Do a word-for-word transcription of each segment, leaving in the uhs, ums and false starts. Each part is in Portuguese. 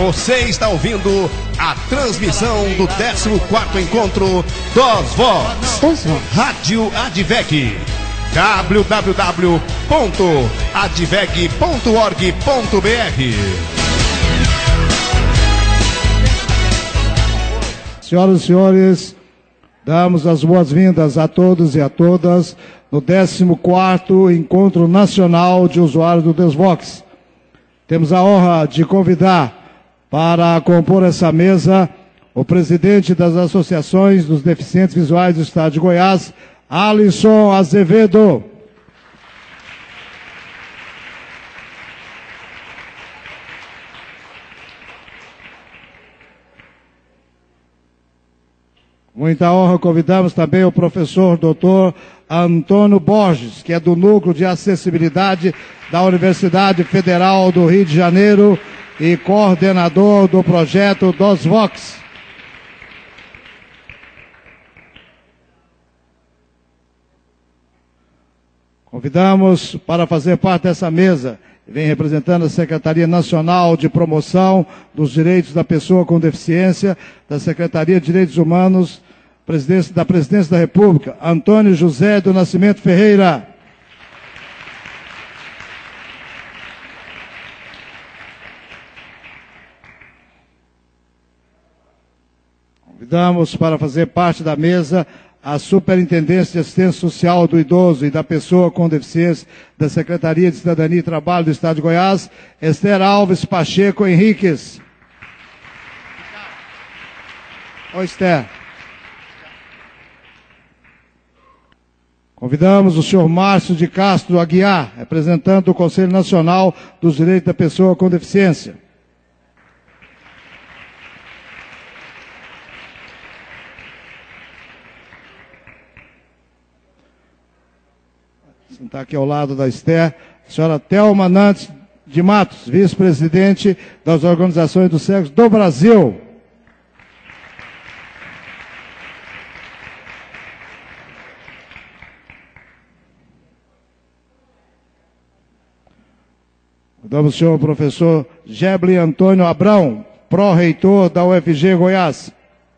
Você está ouvindo a transmissão do décimo quarto encontro dos Vox. Rádio Adveg. w w w ponto adveg ponto org ponto b r. Senhoras e senhores, damos as boas-vindas a todos e a todas no décimo quarto Encontro Nacional de Usuários do Desvox. Temos a honra de convidar para compor essa mesa o presidente das associações dos deficientes visuais do estado de Goiás, Alisson Azevedo. Muita honra, convidamos também o professor doutor Antônio Borges, que é do Núcleo de Acessibilidade da Universidade Federal do Rio de Janeiro e coordenador do projeto dos Vox. Convidamos para fazer parte dessa mesa, vem representando a Secretaria Nacional de Promoção dos Direitos da Pessoa com Deficiência, da Secretaria de Direitos Humanos, presidência, da Presidência da República, Antônio José do Nascimento Ferreira. Convidamos para fazer parte da mesa a Superintendência de Assistência Social do Idoso e da Pessoa com Deficiência da Secretaria de Cidadania e Trabalho do Estado de Goiás, Esther Alves Pacheco Henriques. Oi, Esther. Convidamos o senhor Márcio de Castro Aguiar, representante do Conselho Nacional dos Direitos da Pessoa com Deficiência. Sentar aqui ao lado da Esther, a senhora Thelma Nantes de Matos, vice-presidente das organizações do sexo do Brasil. Convidamos o senhor professor Gebli Antônio Abrão, pró-reitor da U F G Goiás.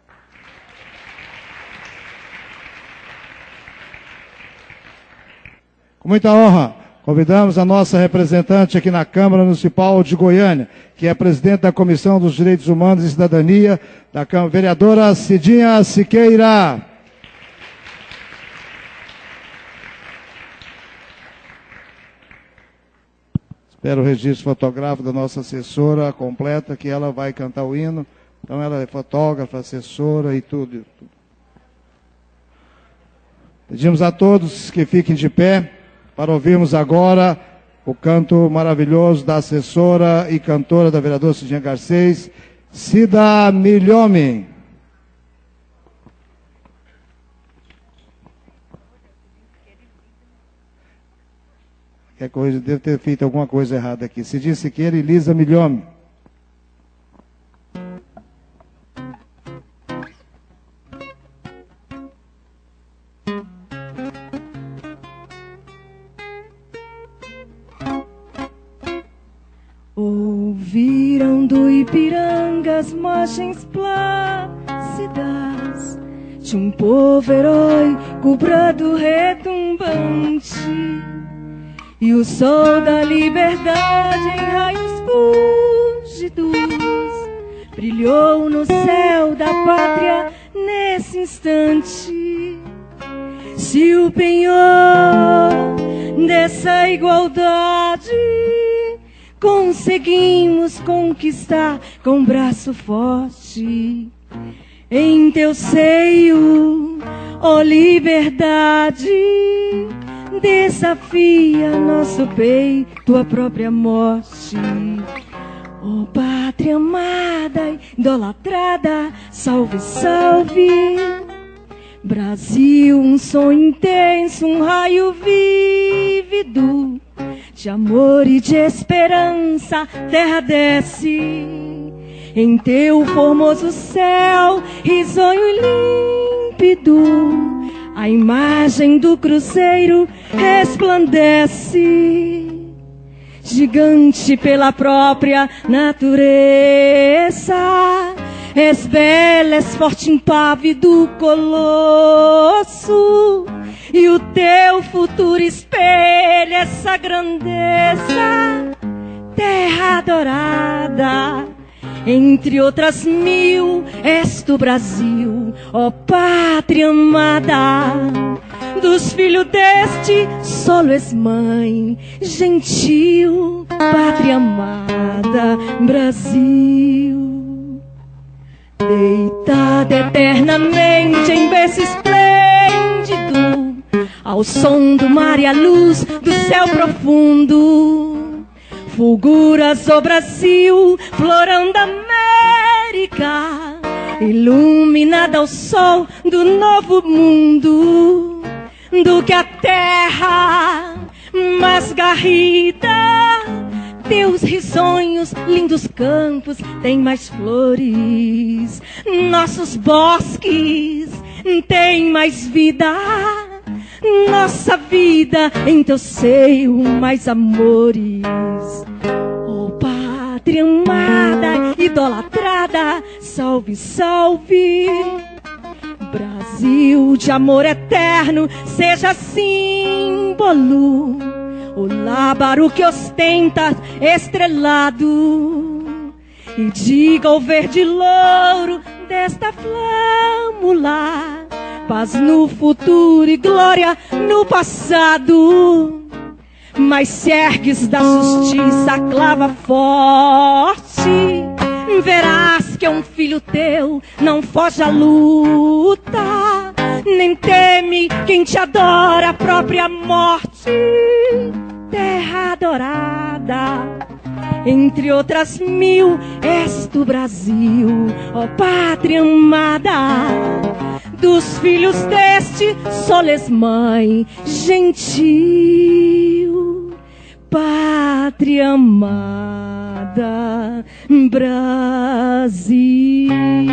Com muita honra, convidamos a nossa representante aqui na Câmara Municipal de Goiânia, que é presidente da Comissão dos Direitos Humanos e Cidadania, da Câmara, vereadora Cidinha Siqueira. Espero o registro fotográfico da nossa assessora completa, que ela vai cantar o hino. Então ela é fotógrafa, assessora e tudo. Pedimos a todos que fiquem de pé para ouvirmos agora o canto maravilhoso da assessora e cantora da vereadora Cidinha Garcês, Cida Milhome. Qualquer coisa, deve ter feito alguma coisa errada aqui. Cidinha Siqueira e Lisa Milhome. Ouviram do Ipiranga as margens plácidas de um povo heróico, brado retumbante, e o sol da liberdade em raios fúlgidos brilhou no céu da pátria nesse instante. Se o penhor dessa igualdade conseguimos conquistar com braço forte, em teu seio, ó liberdade, desafia nosso peito a própria morte. Ó pátria amada, idolatrada, salve, salve. Brasil, um sonho intenso, um raio vívido de amor e de esperança, terra desce em teu formoso céu, risonho e límpido. A imagem do cruzeiro resplandece. gigante pela própria natureza. És bela, és forte, impávido colosso, e o teu futuro espelha essa grandeza. Terra adorada, entre outras mil, és tu Brasil, ó pátria amada. Dos filhos deste solo és mãe, gentil, pátria amada, Brasil. Deitada eternamente em berço esplêndido, ao som do mar e à luz do céu profundo, fulguras o Brasil, florão da América, iluminada ao sol do novo mundo, do que a terra mais garrida. Teus risonhos, lindos campos, têm mais flores. Nossos bosques têm mais vida. Nossa vida em teu seio, mais amores. Oh, pátria amada, idolatrada, salve, salve. Brasil de amor eterno, seja símbolo. O lábaro que ostenta estrelado, e diga ao verde louro desta flâmula, paz no futuro e glória no passado. Mas se ergues da justiça a clava forte, verás que é um filho teu não foge à luta, nem teme quem te adora a própria morte. Terra adorada, entre outras mil, és tu Brasil, ó pátria amada. Dos filhos deste solo és mãe, gentil, pátria amada, Brasil.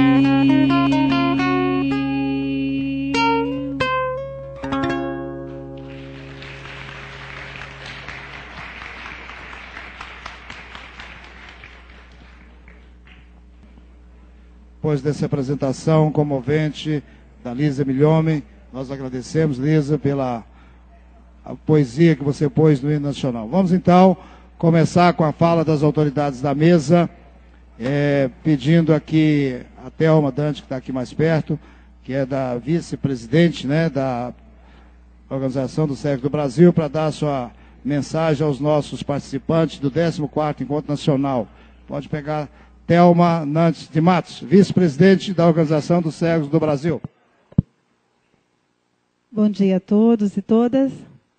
Depois dessa apresentação comovente da Lisa Milhomem, nós agradecemos, Lisa, pela a poesia que você pôs no hino nacional. Vamos então começar com a fala das autoridades da mesa, é, pedindo aqui a Thelma Dante, que está aqui mais perto, que é da vice-presidente, né, da Organização do Sexo do Brasil, para dar a sua mensagem aos nossos participantes do décimo quarto Encontro Nacional. Pode pegar Thelma Nantes de Matos, vice-presidente da Organização dos Cegos do Brasil. Bom dia a todos e todas.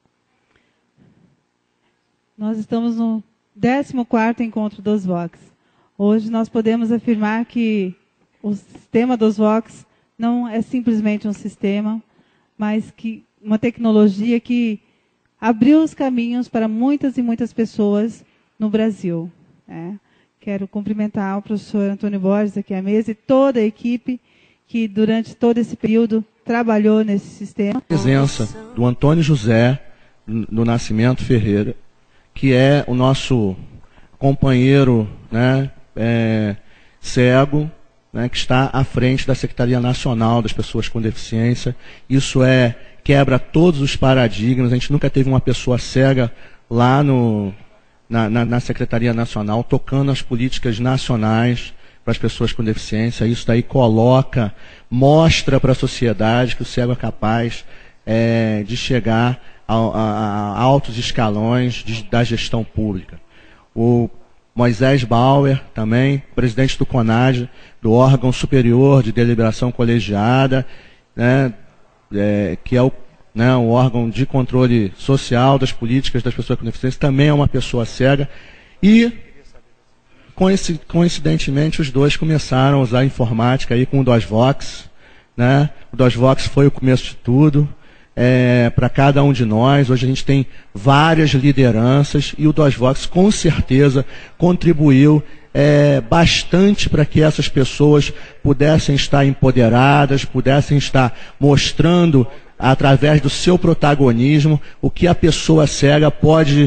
Nós estamos no décimo quarto Encontro dos Vox. Hoje nós podemos afirmar que o sistema dos Vox não é simplesmente um sistema, mas que uma tecnologia que abriu os caminhos para muitas e muitas pessoas no Brasil. É. Quero cumprimentar o professor Antônio Borges aqui à mesa e toda a equipe que durante todo esse período trabalhou nesse sistema. A presença do Antônio José do Nascimento Ferreira, que é o nosso companheiro, né, é, cego, né, que está à frente da Secretaria Nacional das Pessoas com Deficiência. Isso é, quebra todos os paradigmas. A gente nunca teve uma pessoa cega lá no... Na, na, na Secretaria Nacional, tocando as políticas nacionais para as pessoas com deficiência. Isso daí coloca, mostra para a sociedade que o cego é capaz é, de chegar a, a, a altos escalões de, da gestão pública. O Moisés Bauer, também, presidente do CONAD, do órgão superior de deliberação colegiada, né, é, que é o Né, o órgão de controle social das políticas das pessoas com deficiência, também é uma pessoa cega. E, coincidentemente, os dois começaram a usar a informática aí com o DOSVox. Né? O DOSVox foi o começo de tudo, é, para cada um de nós. Hoje a gente tem várias lideranças e o DOSVox, com certeza, contribuiu é, bastante para que essas pessoas pudessem estar empoderadas, pudessem estar mostrando através do seu protagonismo, o que a pessoa cega pode,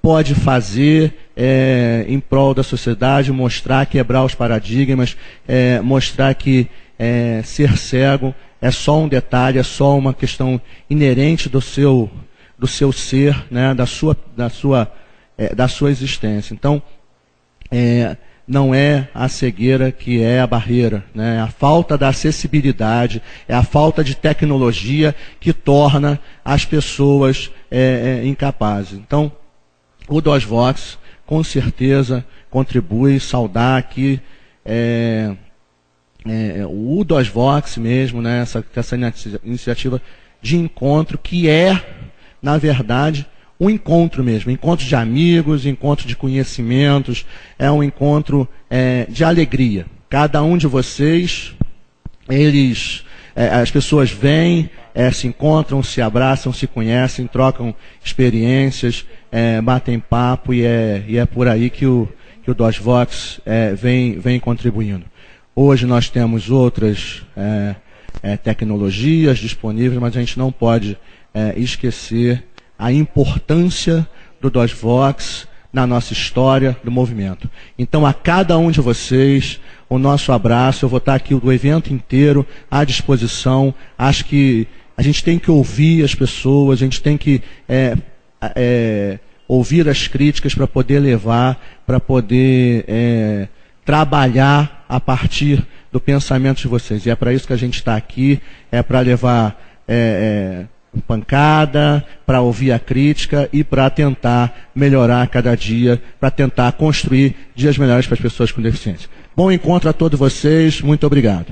pode fazer é, em prol da sociedade, mostrar, quebrar os paradigmas, é, mostrar que é, ser cego é só um detalhe, é só uma questão inerente do seu, do seu ser, né, da sua, da sua, é, da sua existência. Então, é, não é a cegueira que é a barreira, né? É a falta da acessibilidade, é a falta de tecnologia que torna as pessoas é, é, incapazes. Então, o DOSVox, com certeza, contribui, saudar aqui é, é, o DOSVox mesmo, né? essa, essa iniciativa de encontro, que é, na verdade, um encontro mesmo, encontro de amigos, encontro de conhecimentos, é um encontro é, de alegria. Cada um de vocês, eles, é, as pessoas vêm, é, se encontram, se abraçam, se conhecem, trocam experiências, é, batem papo, e é, e é por aí que o, que o DOSVox é, vem, vem contribuindo. Hoje nós temos outras é, é, tecnologias disponíveis, mas a gente não pode é, esquecer a importância do DOSVox na nossa história do movimento. Então, a cada um de vocês, o nosso abraço. Eu vou estar aqui o evento inteiro à disposição. Acho que a gente tem que ouvir as pessoas, a gente tem que é, é, ouvir as críticas para poder levar, para poder é, trabalhar a partir do pensamento de vocês. E é para isso que a gente está aqui, é para levar É, é, pancada, para ouvir a crítica e para tentar melhorar cada dia, para tentar construir dias melhores para as pessoas com deficiência. Bom encontro a todos vocês, muito obrigado.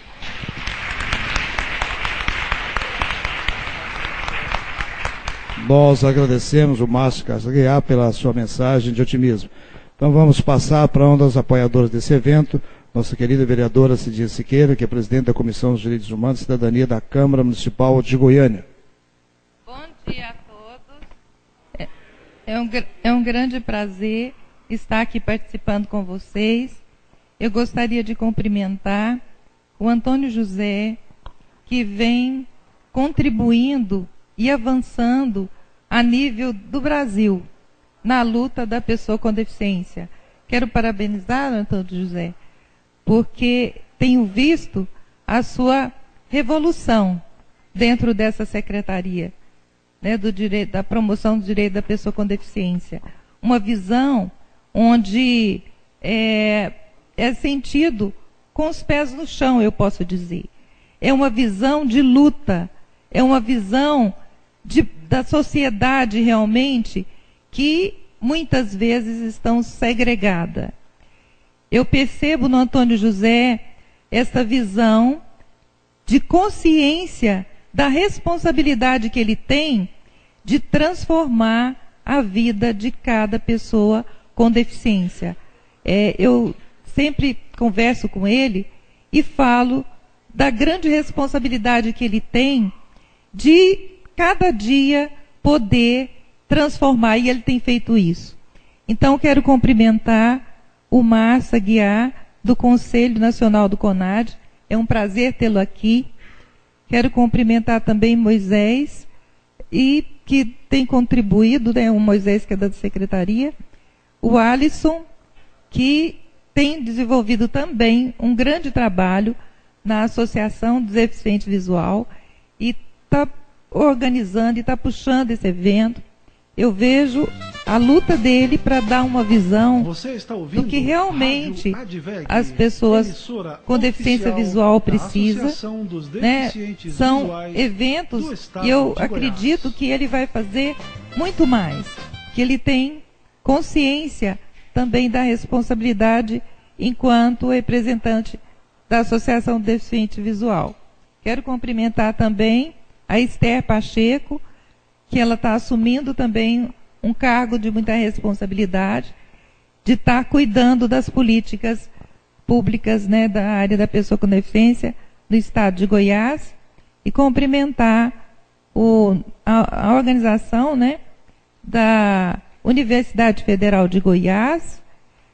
Nós agradecemos o Márcio Casaguiar pela sua mensagem de otimismo. Então vamos passar para uma das apoiadoras desse evento, nossa querida vereadora Cidinha Siqueira, que é presidente da Comissão dos Direitos Humanos e Cidadania da Câmara Municipal de Goiânia. Bom dia a todos. É, é, um, é um grande prazer estar aqui participando com vocês. Eu gostaria de cumprimentar o Antônio José, que vem contribuindo e avançando a nível do Brasil, na luta da pessoa com deficiência. Quero parabenizar o Antônio José, porque tenho visto a sua revolução dentro dessa secretaria, né, do direito, da promoção do direito da pessoa com deficiência. Uma visão onde é, é sentido com os pés no chão, eu posso dizer. É uma visão de luta, é uma visão de, da sociedade realmente que muitas vezes estão segregada. Eu percebo no Antônio José essa visão de consciência da responsabilidade que ele tem de transformar a vida de cada pessoa com deficiência. É, eu sempre converso com ele e falo da grande responsabilidade que ele tem de cada dia poder transformar, e ele tem feito isso. Então, quero cumprimentar o Márcio Aguiar, do Conselho Nacional do CONAD. É um prazer tê-lo aqui. Quero cumprimentar também Moisés, e que tem contribuído, né, o Moisés, que é da Secretaria, o Alisson, que tem desenvolvido também um grande trabalho na Associação do Deficiente Visual, e está organizando e está puxando esse evento. Eu vejo a luta dele para dar uma visão do que realmente as pessoas com deficiência visual precisam. Né? São eventos, e eu acredito que ele vai fazer muito mais, que ele tem consciência também da responsabilidade enquanto representante da Associação do Deficiente Visual. Quero cumprimentar também a Esther Pacheco, que ela está assumindo também um cargo de muita responsabilidade, de estar tá cuidando das políticas públicas, né, da área da pessoa com deficiência no estado de Goiás, e cumprimentar o, a, a organização, né, da Universidade Federal de Goiás,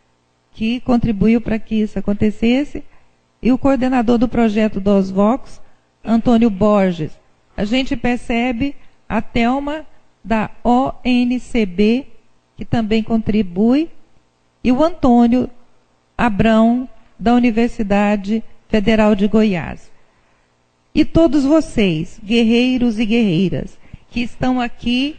que contribuiu para que isso acontecesse, e o coordenador do projeto DOSVox, Antônio Borges. A gente percebe a Thelma da O N C B que também contribui, e o Antônio Abrão, da Universidade Federal de Goiás. E todos vocês, guerreiros e guerreiras, que estão aqui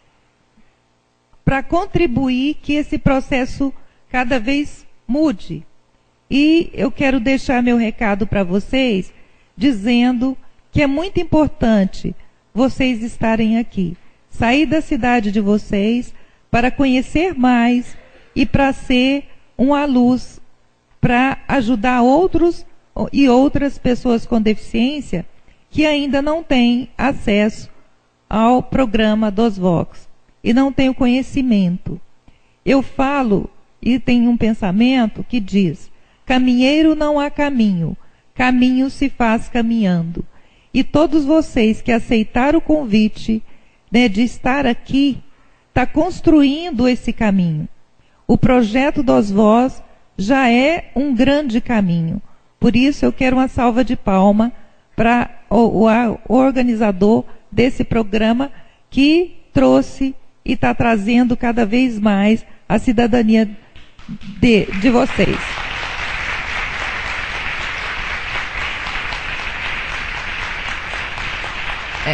para contribuir que esse processo cada vez mude. E eu quero deixar meu recado para vocês, dizendo que é muito importante vocês estarem aqui. Sair da cidade de vocês para conhecer mais e para ser uma luz para ajudar outros e outras pessoas com deficiência que ainda não têm acesso ao programa dos Vox e não têm o conhecimento. Eu falo e tenho um pensamento que diz: caminheiro não há caminho, caminho se faz caminhando. E todos vocês que aceitaram o convite, né, de estar aqui, está construindo esse caminho. O projeto dos Voz já é um grande caminho. Por isso eu quero uma salva de palma para o, o, o organizador desse programa que trouxe e está trazendo cada vez mais a cidadania de, de vocês. É.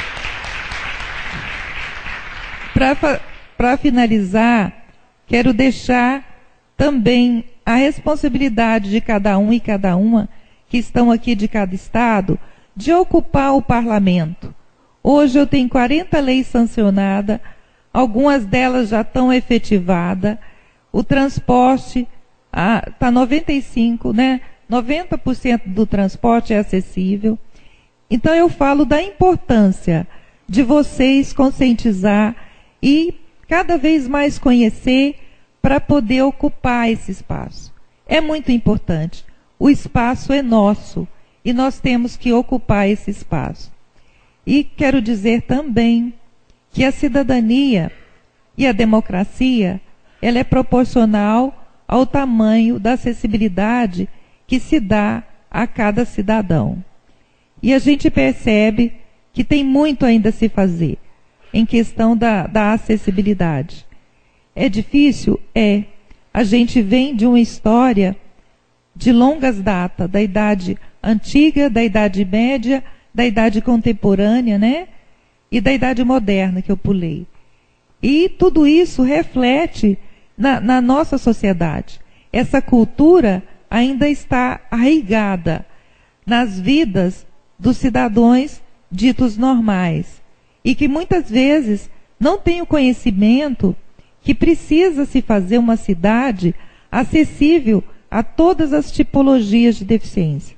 Para finalizar, quero deixar também a responsabilidade de cada um e cada uma que estão aqui de cada estado de ocupar o parlamento. Hoje eu tenho quarenta leis sancionadas, algumas delas já estão efetivadas, o transporte está noventa e cinco por cento, né? noventa por cento do transporte é acessível. Então eu falo da importância de vocês conscientizar e cada vez mais conhecer para poder ocupar esse espaço. É muito importante. O espaço é nosso e nós temos que ocupar esse espaço. E quero dizer também que a cidadania e a democracia, ela é proporcional ao tamanho da acessibilidade que se dá a cada cidadão. E a gente percebe que tem muito ainda a se fazer em questão da, da acessibilidade. É difícil? É. A gente vem de uma história de longas datas, da idade antiga, da idade média, da idade contemporânea, né? E da idade moderna, que eu pulei. E tudo isso reflete na, na nossa sociedade. Essa cultura ainda está arraigada nas vidas dos cidadãos ditos normais. E que muitas vezes não têm o conhecimento que precisa se fazer uma cidade acessível a todas as tipologias de deficiência.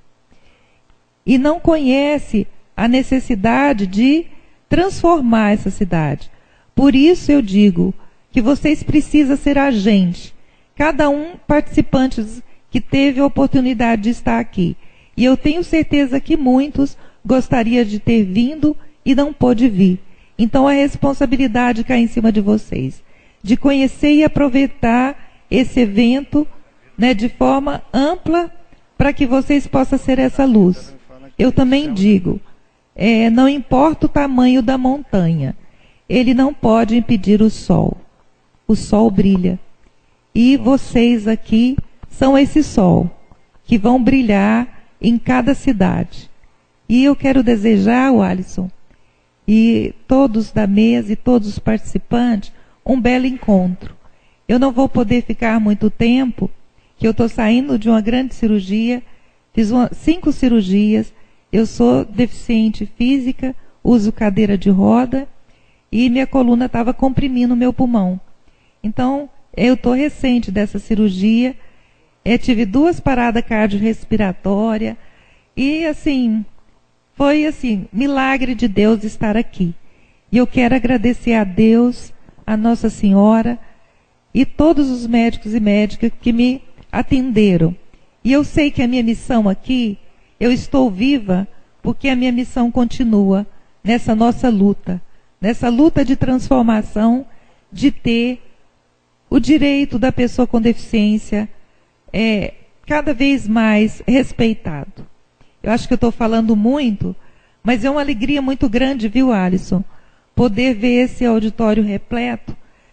E não conhece a necessidade de transformar essa cidade. Por isso eu digo que vocês precisam ser agente. Cada um participante que teve a oportunidade de estar aqui. E eu tenho certeza que muitos gostariam de ter vindo e não pôde vir. Então a responsabilidade cai em cima de vocês, de conhecer e aproveitar esse evento, né, de forma ampla, para que vocês possam ser essa luz. Eu também digo, é, não importa o tamanho da montanha, ele não pode impedir o sol. O sol brilha. E vocês aqui são esse sol, que vão brilhar em cada cidade. E eu quero desejar, o Alisson, e todos da mesa e todos os participantes, um belo encontro. Eu não vou poder ficar muito tempo, que eu estou saindo de uma grande cirurgia, fiz uma, cinco cirurgias, eu sou deficiente física, uso cadeira de roda, e minha coluna estava comprimindo o meu pulmão. Então, eu estou recente dessa cirurgia, eu tive duas paradas cardiorrespiratórias, e assim, foi assim, milagre de Deus estar aqui. E eu quero agradecer a Deus, a Nossa Senhora e todos os médicos e médicas que me atenderam. E eu sei que a minha missão aqui, eu estou viva porque a minha missão continua nessa nossa luta, nessa luta de transformação, de ter o direito da pessoa com deficiência é, cada vez mais respeitado. Eu acho que eu estou falando muito, mas é uma alegria muito grande, viu, Alisson? Poder ver esse auditório repleto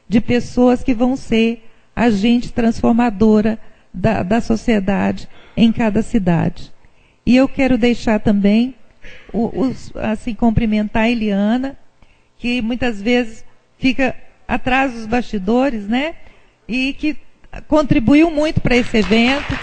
de pessoas que vão ser agente transformadora da, da sociedade em cada cidade. E eu quero deixar também, o, os, assim, cumprimentar a Eliana, que muitas vezes fica atrás dos bastidores, né? E que contribuiu muito para esse evento.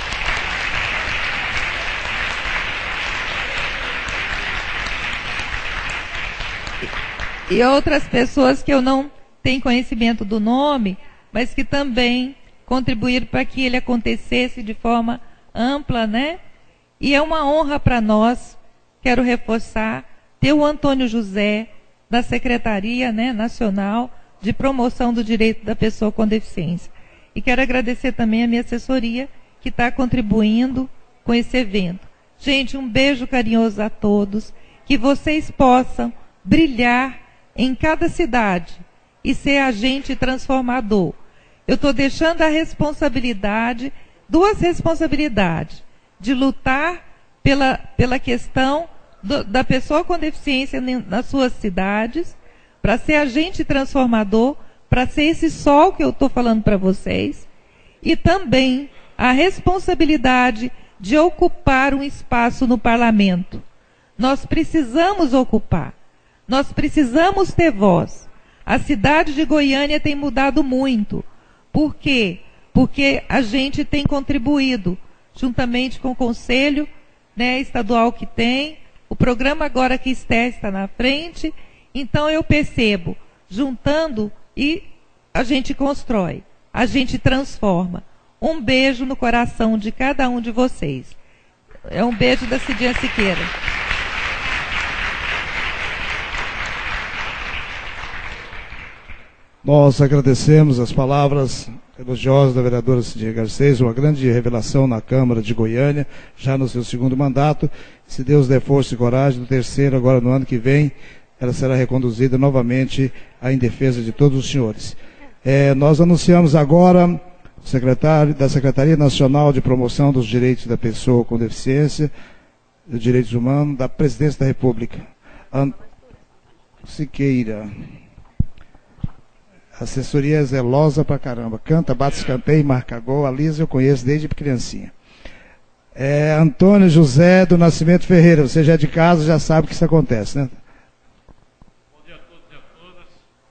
E outras pessoas que eu não tenho conhecimento do nome, mas que também contribuíram para que ele acontecesse de forma ampla, né? E é uma honra para nós, quero reforçar, ter o Antônio José, da Secretaria, né, Nacional de Promoção do Direito da Pessoa com Deficiência. E quero agradecer também a minha assessoria, que está contribuindo com esse evento. Gente, um beijo carinhoso a todos, que vocês possam brilhar em cada cidade e ser agente transformador. Eu estou deixando a responsabilidade, duas responsabilidades, de lutar pela, pela questão do, da pessoa com deficiência nas suas cidades, para ser agente transformador, para ser esse sol que eu estou falando para vocês, e também a responsabilidade de ocupar um espaço no parlamento. Nós precisamos ocupar. Nós precisamos ter voz. A cidade de Goiânia tem mudado muito. Por quê? Porque a gente tem contribuído, juntamente com o Conselho, né, estadual que tem, o programa agora que Esther está na frente. Então eu percebo, juntando, e a gente constrói, a gente transforma. Um beijo no coração de cada um de vocês. É um beijo da Cidinha Siqueira. Nós agradecemos as palavras elogiosas da vereadora Cidinha Garcês, uma grande revelação na Câmara de Goiânia, já no seu segundo mandato. Se Deus der força e coragem, no terceiro, agora no ano que vem, ela será reconduzida novamente em defesa de todos os senhores. É, nós anunciamos agora o secretário da Secretaria Nacional de Promoção dos Direitos da Pessoa com Deficiência, dos Direitos Humanos, da Presidência da República, An... Siqueira. A assessoria é zelosa pra caramba. Canta, bate, escanteia, marca gol. A Lisa eu conheço desde criancinha. É, Antônio José do Nascimento Ferreira. Você já é de casa, já sabe que isso acontece, né? Bom dia a todos e a todas.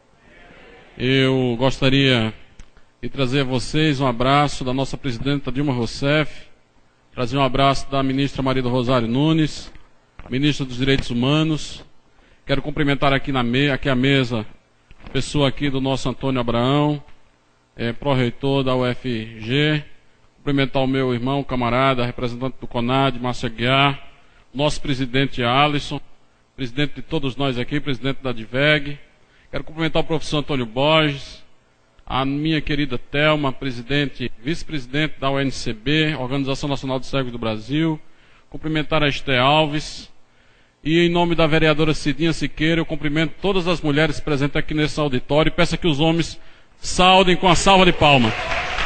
Eu gostaria de trazer a vocês um abraço da nossa presidenta Dilma Rousseff, trazer um abraço da ministra Maria do Rosário Nunes, ministra dos Direitos Humanos. Quero cumprimentar aqui, na me aqui a mesa pessoa aqui do nosso Antônio Abraão, é, pró-reitor da U F G, cumprimentar o meu irmão, camarada, representante do CONAD, Márcio Aguiar, nosso presidente Alisson, presidente de todos nós aqui, presidente da D I V E G, quero cumprimentar o professor Antônio Borges, a minha querida Thelma, presidente, vice-presidente da U N C B, Organização Nacional de Cegos do Brasil, cumprimentar a Esther Alves. E em nome da vereadora Cidinha Siqueira, eu cumprimento todas as mulheres presentes aqui nesse auditório e peço que os homens saudem com a salva de palmas.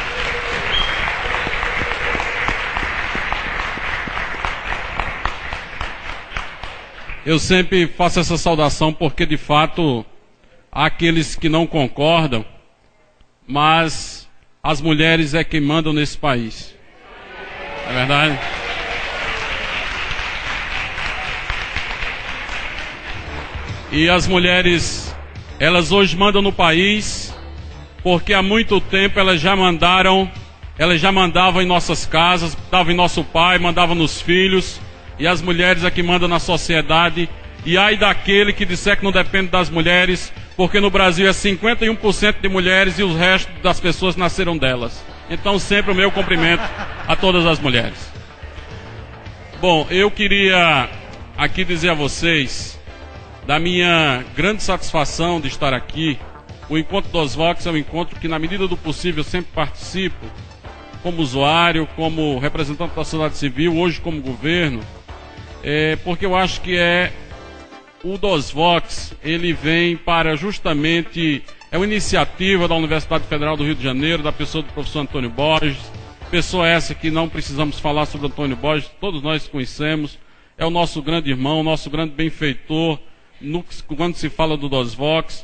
Eu sempre faço essa saudação porque, de fato, há aqueles que não concordam, mas as mulheres é quem mandam nesse país. É verdade? E as mulheres, elas hoje mandam no país, porque há muito tempo elas já mandaram, elas já mandavam em nossas casas, davam em nosso pai, mandavam nos filhos, e as mulheres é que mandam na sociedade. E ai daquele que disser que não depende das mulheres, porque no Brasil é cinquenta e um por cento de mulheres e o resto das pessoas nasceram delas. Então sempre o meu cumprimento a todas as mulheres. Bom, eu queria aqui dizer a vocês da minha grande satisfação de estar aqui. O Encontro dos Vox é um encontro que, na medida do possível, eu sempre participo, como usuário, como representante da sociedade civil, hoje como governo, é, porque eu acho que é o dos Vox, ele vem para justamente, é uma iniciativa da Universidade Federal do Rio de Janeiro, da pessoa do professor Antônio Borges, pessoa essa que não precisamos falar sobre Antônio Borges, todos nós conhecemos, é o nosso grande irmão, o nosso grande benfeitor, No, quando se fala do dos Vox,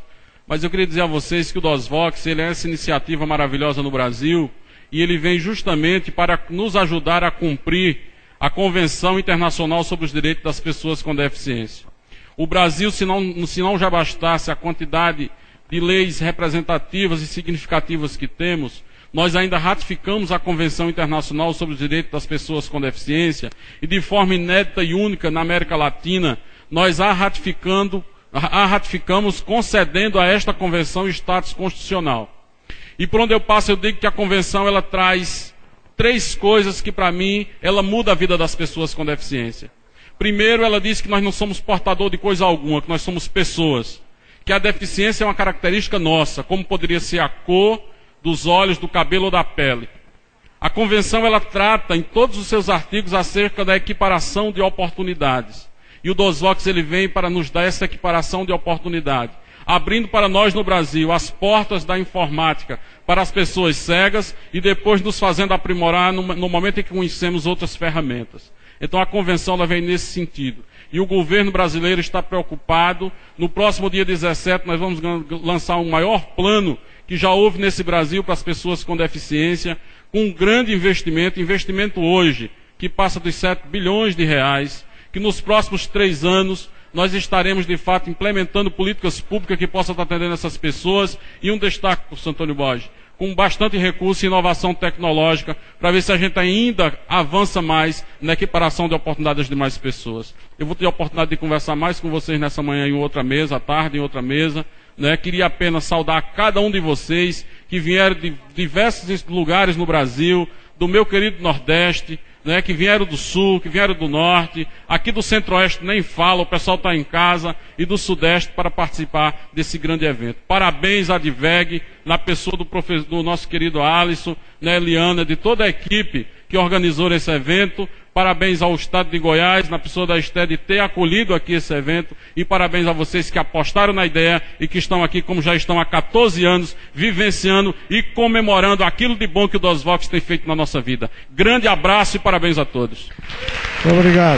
Mas eu queria dizer a vocês que o DOSVOX, ele é essa iniciativa maravilhosa no Brasil, e ele vem justamente para nos ajudar a cumprir a Convenção Internacional sobre os Direitos das Pessoas com Deficiência. O Brasil, se não, se não já bastasse a quantidade de leis representativas e significativas que temos, nós ainda ratificamos a Convenção Internacional sobre os Direitos das Pessoas com Deficiência, e de forma inédita e única na América Latina, nós a, ratificando, a ratificamos concedendo a esta Convenção status constitucional. E por onde eu passo eu digo que a Convenção ela traz três coisas que para mim ela muda a vida das pessoas com deficiência. Primeiro, ela diz que nós não somos portador de coisa alguma, que nós somos pessoas. Que a deficiência é uma característica nossa, como poderia ser a cor dos olhos, do cabelo ou da pele. A Convenção ela trata em todos os seus artigos acerca da equiparação de oportunidades. E o DOSVOX ele vem para nos dar essa equiparação de oportunidade, abrindo para nós no Brasil as portas da informática para as pessoas cegas e depois nos fazendo aprimorar no, no momento em que conhecemos outras ferramentas. Então a Convenção ela vem nesse sentido. E o governo brasileiro está preocupado. No próximo dia dezessete nós vamos lançar um maior plano que já houve nesse Brasil para as pessoas com deficiência, com um grande investimento, investimento hoje, que passa dos sete bilhões de reais, que nos próximos três anos nós estaremos de fato implementando políticas públicas que possam estar atendendo essas pessoas, e um destaque para o Antônio Borges, com bastante recurso e inovação tecnológica, para ver se a gente ainda avança mais na equiparação de oportunidades de mais pessoas. Eu vou ter a oportunidade de conversar mais com vocês nessa manhã em outra mesa, à tarde em outra mesa. Né? Queria apenas saudar cada um de vocês que vieram de diversos lugares no Brasil, do meu querido Nordeste, né? Que vieram do Sul, que vieram do Norte, aqui do Centro-Oeste nem fala, o pessoal está em casa, e do Sudeste para participar desse grande evento. Parabéns à Adveg, na pessoa do, professor, do nosso querido Alisson, né, Eliana, de toda a equipe que organizou esse evento. Parabéns ao Estado de Goiás, na pessoa da Esté, de ter acolhido aqui esse evento. E parabéns a vocês que apostaram na ideia e que estão aqui, como já estão há quatorze anos, vivenciando e comemorando aquilo de bom que o DOSVOX tem feito na nossa vida. Grande abraço e parabéns a todos. Muito obrigado.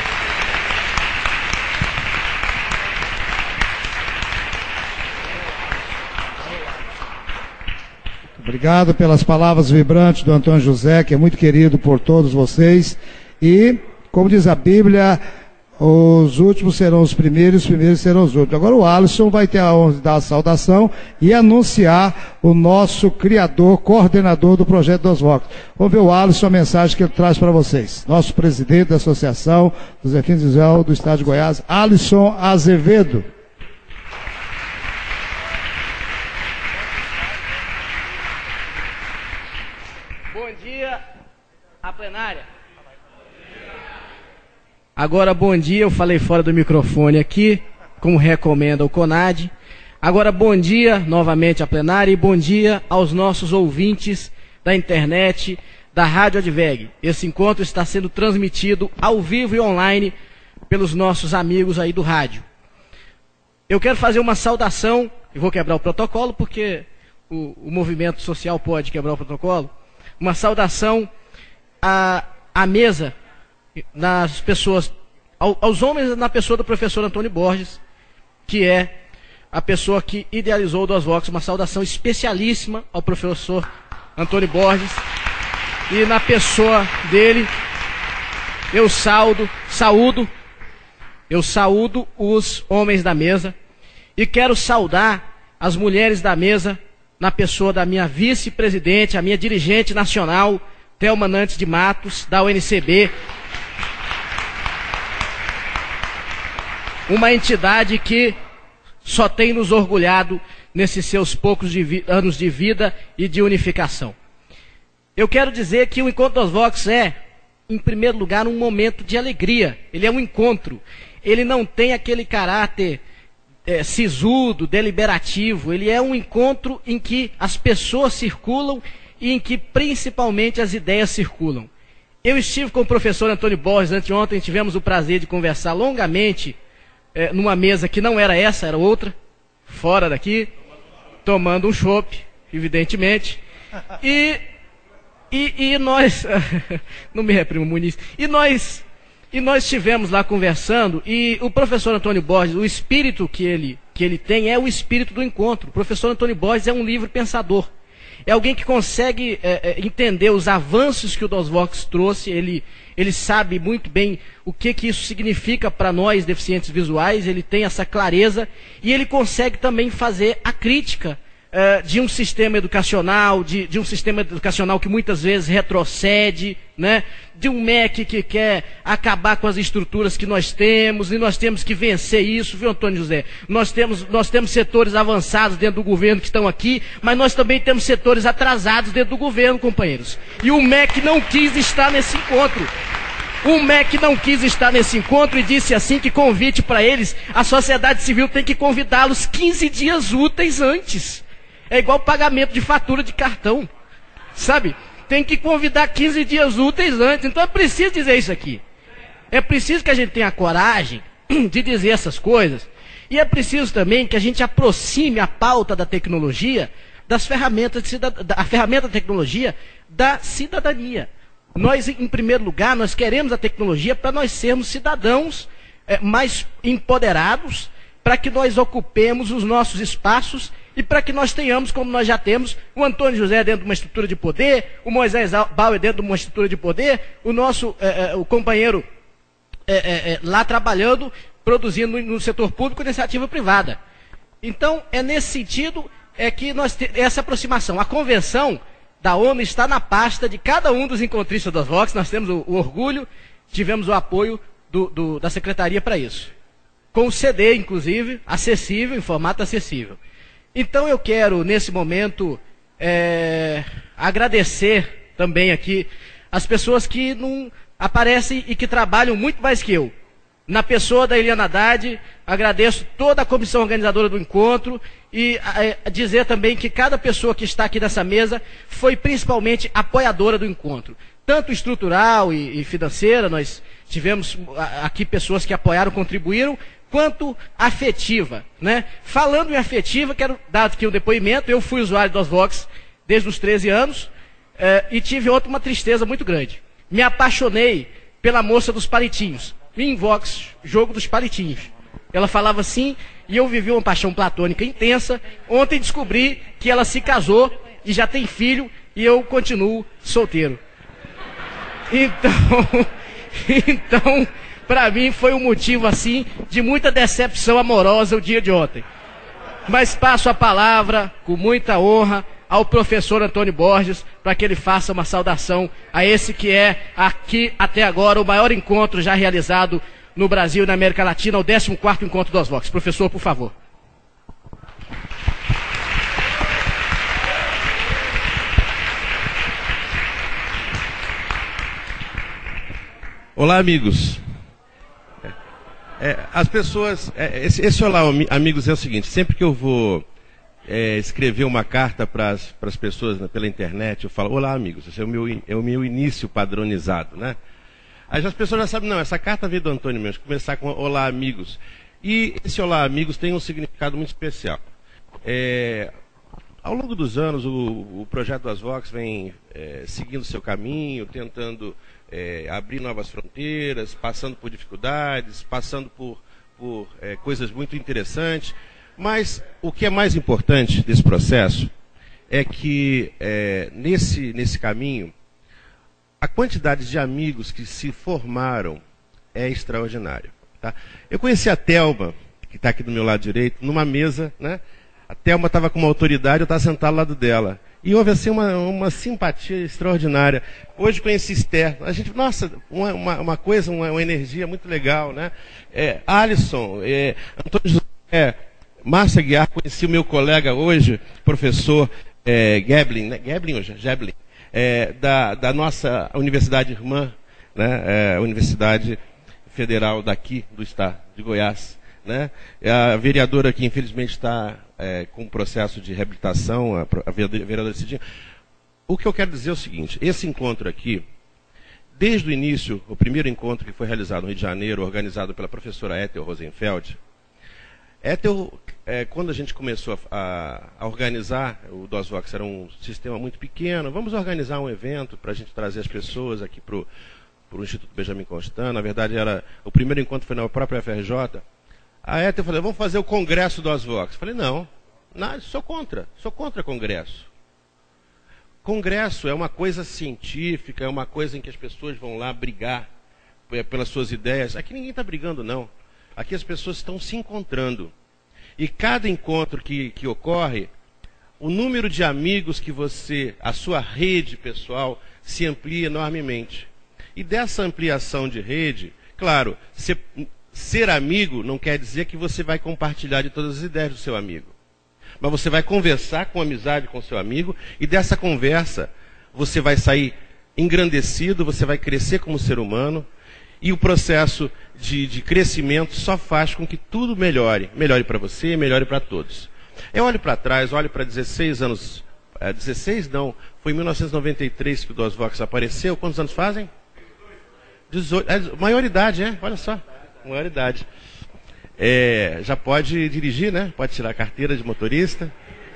Obrigado pelas palavras vibrantes do Antônio José, que é muito querido por todos vocês. E, como diz a Bíblia, os últimos serão os primeiros, os primeiros serão os últimos. Agora o Alisson vai ter a honra de dar a saudação e anunciar o nosso criador, coordenador do projeto DOSVOX. Vamos ver o Alisson, a mensagem que ele traz para vocês. Nosso presidente da Associação dos Deficientes Visuais do Estado de Goiás, Alisson Azevedo. Bom dia à plenária. Agora, bom dia, eu falei fora do microfone aqui, como recomenda o CONAD. Agora, bom dia novamente à plenária e bom dia aos nossos ouvintes da internet, da Rádio Adveg. Esse encontro está sendo transmitido ao vivo e online pelos nossos amigos aí do rádio. Eu quero fazer uma saudação, e vou quebrar o protocolo, porque o, o movimento social pode quebrar o protocolo. Uma saudação à, à mesa, nas pessoas, ao, aos homens na pessoa do professor Antônio Borges, que é a pessoa que idealizou o DOSVOX. Uma saudação especialíssima ao professor Antônio Borges. E na pessoa dele, eu saúdo, saúdo, eu saúdo os homens da mesa e quero saudar as mulheres da mesa na pessoa da minha vice-presidente, a minha dirigente nacional, Thelma Nantes de Matos, da U N C B. Uma entidade que só tem nos orgulhado nesses seus poucos de anos de vida e de unificação. Eu quero dizer que o Encontro DOSVOX é, em primeiro lugar, um momento de alegria. Ele é um encontro. Ele não tem aquele caráter é, sisudo, deliberativo. Ele é um encontro em que as pessoas circulam e em que principalmente as ideias circulam. Eu estive com o professor Antônio Borges anteontem, tivemos o prazer de conversar longamente é, numa mesa que não era essa, era outra, fora daqui, tomando um chopp, evidentemente. E, e, e nós, não me reprimo, Muniz, e nós, e nós estivemos lá conversando, e o professor Antônio Borges, o espírito que ele que ele tem é o espírito do encontro. O professor Antônio Borges é um livre pensador. É alguém que consegue é, é, entender os avanços que o DOSVOX trouxe. Ele, ele sabe muito bem o que, que isso significa para nós, deficientes visuais. Ele tem essa clareza e ele consegue também fazer a crítica é, de um sistema educacional, de, de um sistema educacional que muitas vezes retrocede, né? De um M E C que quer acabar com as estruturas que nós temos, e nós temos que vencer isso, viu, Antônio José? Nós temos, nós temos setores avançados dentro do governo que estão aqui, mas nós também temos setores atrasados dentro do governo, companheiros. E o M E C não quis estar nesse encontro. O M E C não quis estar nesse encontro e disse assim que convite para eles, a sociedade civil tem que convidá-los quinze dias úteis antes. É igual pagamento de fatura de cartão, sabe? Tem que convidar quinze dias úteis antes. Então é preciso dizer isso aqui. É preciso que a gente tenha coragem de dizer essas coisas. E é preciso também que a gente aproxime a pauta da tecnologia das ferramentas de cidad... a ferramenta da tecnologia da cidadania. Nós, em primeiro lugar, nós queremos a tecnologia para nós sermos cidadãos é, mais empoderados, para que nós ocupemos os nossos espaços e para que nós tenhamos, como nós já temos, o Antônio José dentro de uma estrutura de poder, o Moisés Bauer dentro de uma estrutura de poder, o nosso é, é, o companheiro é, é, lá trabalhando, produzindo no setor público iniciativa privada. Então, é nesse sentido é que nós temos essa aproximação. A convenção da ONU está na pasta de cada um dos encontristas das Vox. Nós temos o, o orgulho, tivemos o apoio do, do, da secretaria para isso. Com o C D, inclusive, acessível, em formato acessível. Então eu quero, nesse momento, é, agradecer também aqui as pessoas que não aparecem e que trabalham muito mais que eu. Na pessoa da Eliana Haddad, agradeço toda a comissão organizadora do encontro e é, dizer também que cada pessoa que está aqui nessa mesa foi principalmente apoiadora do encontro. Tanto estrutural e, e financeira, nós tivemos aqui pessoas que apoiaram, contribuíram, quanto afetiva, né? Falando em afetiva, quero dar aqui um depoimento. Eu fui usuário dos Vox desde os treze anos eh, e tive outra uma tristeza muito grande. Me apaixonei pela moça dos palitinhos. Em Vox, jogo dos palitinhos. Ela falava assim e eu vivi uma paixão platônica intensa. Ontem descobri que ela se casou e já tem filho e eu continuo solteiro. Então, então para mim foi um motivo assim de muita decepção amorosa o dia de ontem. Mas passo a palavra com muita honra ao professor Antônio Borges para que ele faça uma saudação a esse que é aqui até agora o maior encontro já realizado no Brasil e na América Latina, o décimo quarto encontro dos Vox. Professor, por favor. Olá, amigos. É, as pessoas, é, esse, esse olá, amigos, é o seguinte: sempre que eu vou é, escrever uma carta para as pessoas né, pela internet, eu falo, olá, amigos, esse é o meu, é o meu início padronizado, né? Aí as pessoas já sabem, não, essa carta veio do Antônio mesmo, começar com olá, amigos. E esse olá, amigos, tem um significado muito especial. É, ao longo dos anos, o, o projeto das Vox vem é, seguindo seu caminho, tentando É, abrir novas fronteiras, passando por dificuldades, passando por, por é, coisas muito interessantes. Mas o que é mais importante desse processo é que é, nesse, nesse caminho, a quantidade de amigos que se formaram é extraordinária. Tá? Eu conheci a Thelma, que está aqui do meu lado direito, numa mesa, né? A Thelma estava com uma autoridade, eu estava sentado ao lado dela. E houve assim uma, uma simpatia extraordinária. Hoje conheci Esther. A gente, nossa, uma, uma, uma coisa, uma, uma energia muito legal, né? É, Alisson, é, Antônio José, Márcia Guiar, conheci o meu colega hoje, professor é, Geblin, né? Geblin hoje, Geblin, é, da, da nossa universidade irmã, né? É, a Universidade Federal daqui do estado de Goiás. Né? A vereadora que infelizmente está é, com um processo de reabilitação, a, a vereadora Cidinha. O que eu quero dizer é o seguinte: esse encontro aqui, desde o início, o primeiro encontro que foi realizado no Rio de Janeiro, organizado pela professora Ethel Rosenfeld. Ethel, é, quando a gente começou a, a organizar, o DOSVOX era um sistema muito pequeno, vamos organizar um evento para a gente trazer as pessoas aqui para o Instituto Benjamin Constant. Na verdade, era, o primeiro encontro foi na própria F R J. A Éter falou, vamos fazer o congresso do Osvox. Falei, não, não, sou contra, sou contra congresso. Congresso é uma coisa científica, é uma coisa em que as pessoas vão lá brigar pelas suas ideias. Aqui ninguém está brigando, não. Aqui as pessoas estão se encontrando. E cada encontro que, que ocorre, o número de amigos que você, a sua rede pessoal, se amplia enormemente. E dessa ampliação de rede, claro, ser, ser amigo não quer dizer que você vai compartilhar de todas as ideias do seu amigo. Mas você vai conversar com amizade com seu amigo e dessa conversa você vai sair engrandecido, você vai crescer como ser humano e o processo de, de crescimento só faz com que tudo melhore. Melhore para você e melhore para todos. Eu olho para trás, olho para dezesseis anos, é, dezesseis não, foi em mil novecentos e noventa e três que o DOSVOX apareceu. Quantos anos fazem? dezoito, é, maioridade, é? Olha só, maioridade. É, já pode dirigir, né? Pode tirar a carteira de motorista.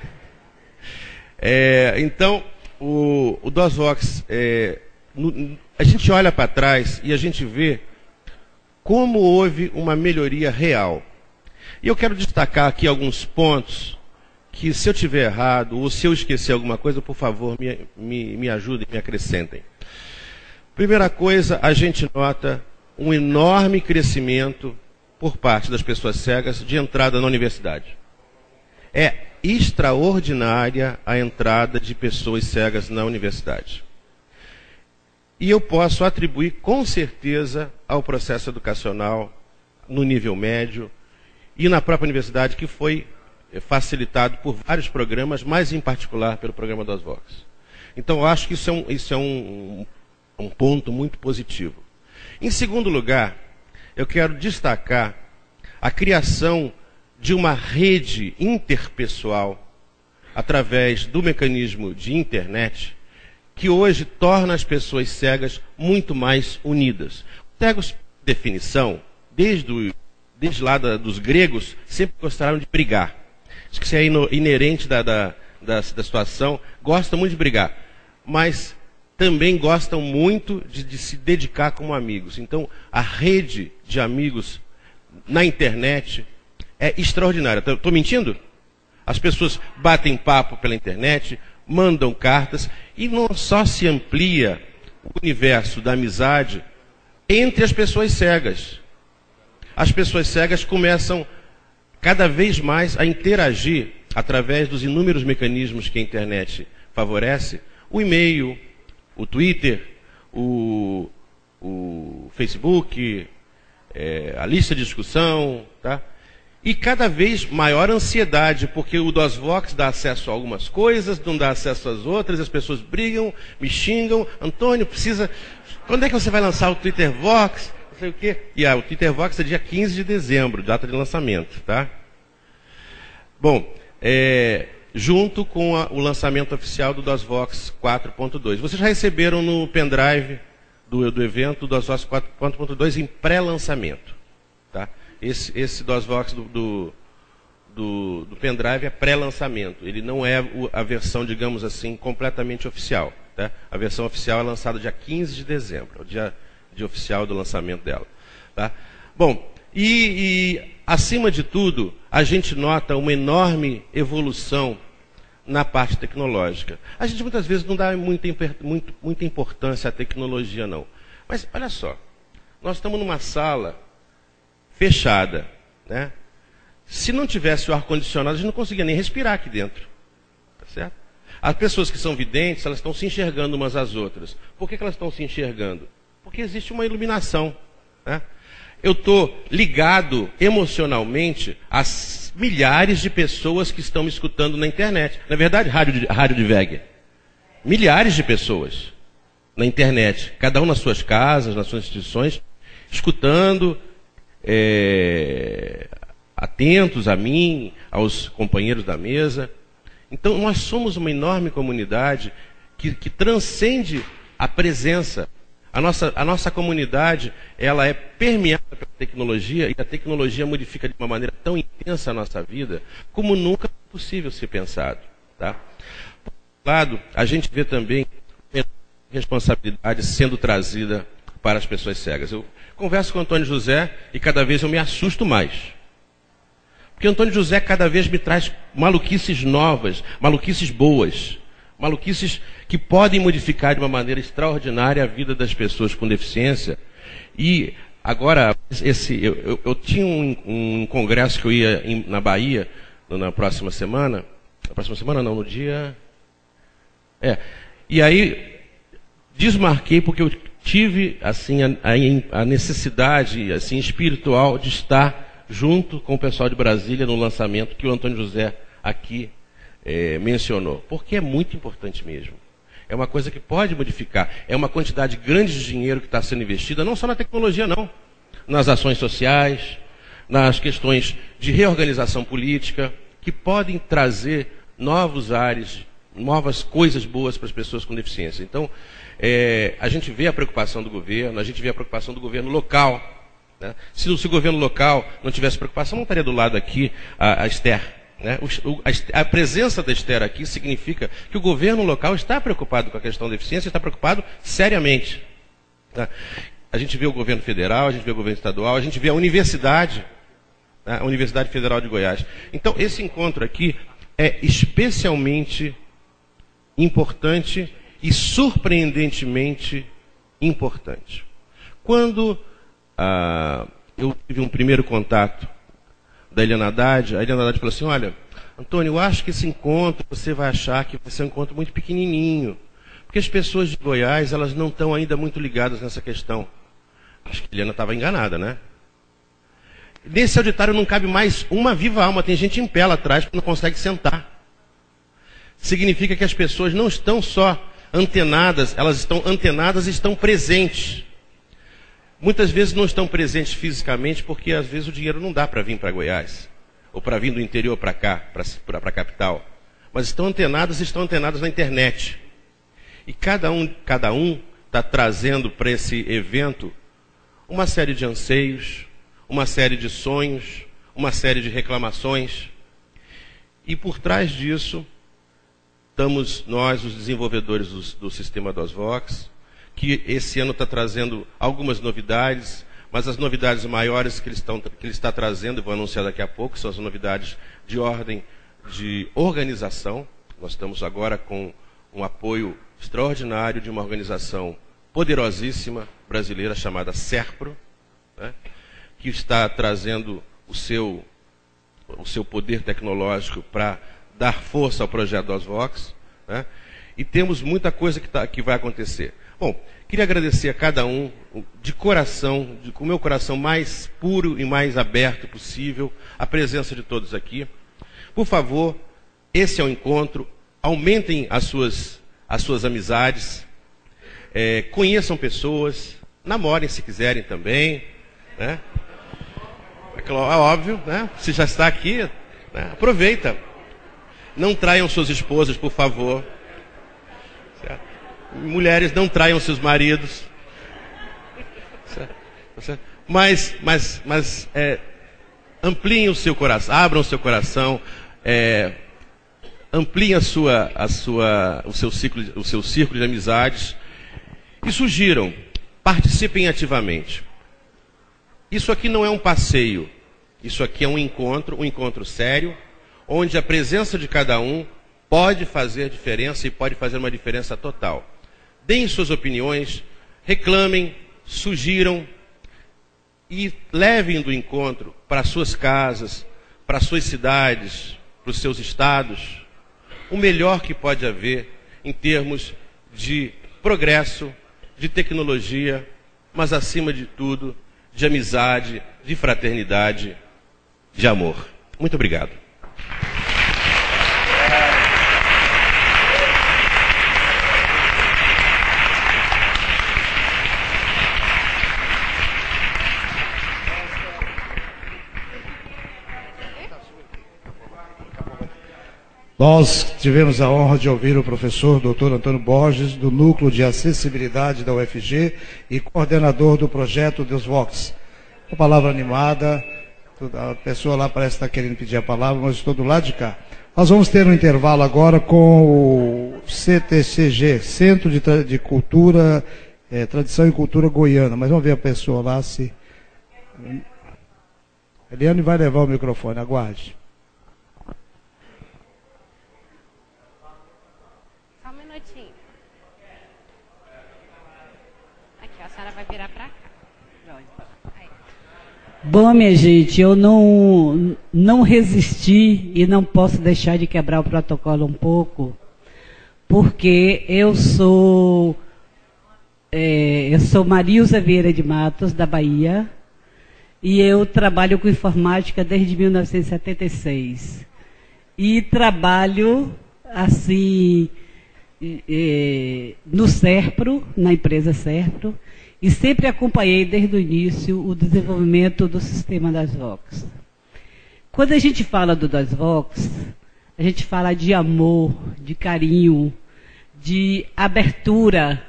É, então, o, o DOSVOX, é, no, a gente olha para trás e a gente vê como houve uma melhoria real. E eu quero destacar aqui alguns pontos que, se eu tiver errado ou se eu esquecer alguma coisa, por favor, me, me, me ajudem, me acrescentem. Primeira coisa, a gente nota um enorme crescimento por parte das pessoas cegas de entrada na universidade. É extraordinária a entrada de pessoas cegas na universidade. E eu posso atribuir com certeza ao processo educacional no nível médio e na própria universidade, que foi facilitado por vários programas, mas em particular pelo programa DOSVOX. Então eu acho que isso é um, isso é um, um ponto muito positivo. Em segundo lugar, eu quero destacar a criação de uma rede interpessoal através do mecanismo de internet, que hoje torna as pessoas cegas muito mais unidas. Cegos, por definição, desde, o, desde lá da, dos gregos, sempre gostaram de brigar. Acho que isso é inerente da, da, da, da situação, gostam muito de brigar, mas também gostam muito de, de se dedicar como amigos. Então, a rede de amigos na internet é extraordinária. Estou mentindo? As pessoas batem papo pela internet, mandam cartas, e não só se amplia o universo da amizade entre as pessoas cegas. As pessoas cegas começam cada vez mais a interagir através dos inúmeros mecanismos que a internet favorece, o e-mail, o Twitter, o, o Facebook, é, a lista de discussão, tá? E cada vez maior ansiedade, porque o DOSVOX dá acesso a algumas coisas, não dá acesso às outras, as pessoas brigam, me xingam. Antônio, precisa... Quando é que você vai lançar o TwitterVox? Não sei o quê. E ah, o TwitterVox é dia quinze de dezembro, data de lançamento, tá? Bom, é, junto com a, o lançamento oficial do DOSVOX quatro ponto dois. Vocês já receberam no pendrive do, do evento o DOSVOX quatro ponto dois em pré-lançamento, tá? Esse, esse DOSVOX do, do, do, do pendrive é pré-lançamento. Ele não é o, a versão, digamos assim, completamente oficial. Tá? A versão oficial é lançada dia quinze de dezembro, é o dia, dia oficial do lançamento dela. Tá? Bom, e, e acima de tudo, a gente nota uma enorme evolução na parte tecnológica. A gente muitas vezes não dá muita, muito, muita importância à tecnologia, não. Mas olha só, nós estamos numa sala fechada, né? Se não tivesse o ar-condicionado, a gente não conseguia nem respirar aqui dentro. Tá certo? As pessoas que são videntes, elas estão se enxergando umas às outras. Por que que elas estão se enxergando? Porque existe uma iluminação, né? Eu estou ligado emocionalmente às milhares de pessoas que estão me escutando na internet. Na verdade, rádio de, rádio de V E G. Milhares de pessoas na internet, cada um nas suas casas, nas suas instituições, escutando, É, atentos a mim, aos companheiros da mesa. Então nós somos uma enorme comunidade que, que transcende a presença. A nossa, a nossa comunidade, ela é permeada pela tecnologia, e a tecnologia modifica de uma maneira tão intensa a nossa vida como nunca é possível ser pensado, tá? Por outro lado, a gente vê também responsabilidade sendo trazida para as pessoas cegas. Eu converso com o Antônio José e cada vez eu me assusto mais. Porque Antônio José cada vez me traz maluquices novas, maluquices boas, maluquices que podem modificar de uma maneira extraordinária a vida das pessoas com deficiência. E agora, esse, eu, eu, eu tinha um, um congresso que eu ia em, na Bahia na próxima semana, na próxima semana não, no dia... É, e aí desmarquei porque eu tive assim, a, a necessidade assim, espiritual de estar junto com o pessoal de Brasília no lançamento que o Antônio José aqui é, mencionou. Porque é muito importante mesmo. É uma coisa que pode modificar. É uma quantidade grande de dinheiro que está sendo investida, não só na tecnologia, não. Nas ações sociais, nas questões de reorganização política, que podem trazer novos ares, novas coisas boas para as pessoas com deficiência. Então, é, a gente vê a preocupação do governo, a gente vê a preocupação do governo local. Né? Se, se o governo local não tivesse preocupação, não estaria do lado aqui a, a Esther. Né? O, a, a presença da Esther aqui significa que o governo local está preocupado com a questão da deficiência, está preocupado seriamente. Tá? A gente vê o governo federal, a gente vê o governo estadual, a gente vê a universidade, né? A Universidade Federal de Goiás. Então, esse encontro aqui é especialmente importante e surpreendentemente importante. Quando ah, eu tive um primeiro contato da Eliana Haddad, a Eliana Haddad falou assim, olha, Antônio, eu acho que esse encontro, você vai achar que vai ser um encontro muito pequenininho, porque as pessoas de Goiás, elas não estão ainda muito ligadas nessa questão. Acho que a Eliana estava enganada, né? Nesse auditório não cabe mais uma viva alma, tem gente em pé lá atrás que não consegue sentar. Significa que as pessoas não estão só antenadas, elas estão antenadas e estão presentes. Muitas vezes não estão presentes fisicamente porque às vezes o dinheiro não dá para vir para Goiás, ou para vir do interior para cá, para a capital. Mas estão antenadas e estão antenadas na internet. E cada um cada um está trazendo para esse evento uma série de anseios, uma série de sonhos, uma série de reclamações. E por trás disso, estamos nós, os desenvolvedores do, do sistema DOSVox, que esse ano está trazendo algumas novidades, mas as novidades maiores que ele, estão, que ele está trazendo, e vou anunciar daqui a pouco, são as novidades de ordem de organização. Nós estamos agora com um apoio extraordinário de uma organização poderosíssima brasileira chamada SERPRO, né, que está trazendo o seu, o seu poder tecnológico para dar força ao projeto DOSVox, né, e temos muita coisa que, tá, que vai acontecer. Bom, queria agradecer a cada um, de coração, de, com o meu coração mais puro e mais aberto possível, a presença de todos aqui. Por favor, esse é o encontro, aumentem as suas, as suas amizades, é, conheçam pessoas, namorem se quiserem também, né? É óbvio, né? Se já está aqui, né? Aproveita. Não traiam suas esposas, por favor. Certo? Mulheres, não traiam seus maridos. Certo? Certo? Mas, mas, mas é, ampliem o seu coração, abram o seu coração, é, ampliem a sua, a sua, o, seu ciclo, o seu círculo de amizades e sugiram, participem ativamente. Isso aqui não é um passeio, isso aqui é um encontro, um encontro sério, onde a presença de cada um pode fazer diferença e pode fazer uma diferença total. Deem suas opiniões, reclamem, sugiram e levem do encontro para suas casas, para suas cidades, para os seus estados, o melhor que pode haver em termos de progresso, de tecnologia, mas acima de tudo, de amizade, de fraternidade, de amor. Muito obrigado. Nós tivemos a honra de ouvir o professor doutor Antônio Borges, do Núcleo de Acessibilidade da U F G e coordenador do projeto DOSVox. Uma palavra animada, a pessoa lá parece estar querendo pedir a palavra, mas estou do lado de cá. Nós vamos ter um intervalo agora com o C T C G, Centro de, Tra de Cultura, eh, Tradição e Cultura Goiana. Mas vamos ver a pessoa lá se... Eliane vai levar o microfone, aguarde. Só um minutinho. Aqui, a senhora vai virar para cá. Bom, minha gente, eu não, não resisti e não posso deixar de quebrar o protocolo um pouco, porque eu sou, é, eu sou Marilza Vieira de Matos, da Bahia, e eu trabalho com informática desde mil novecentos e setenta e seis. E trabalho, assim, é, no SERPRO, na empresa SERPRO, e sempre acompanhei desde o início o desenvolvimento do sistema das Vox. Quando a gente fala do das Vox, a gente fala de amor, de carinho, de abertura.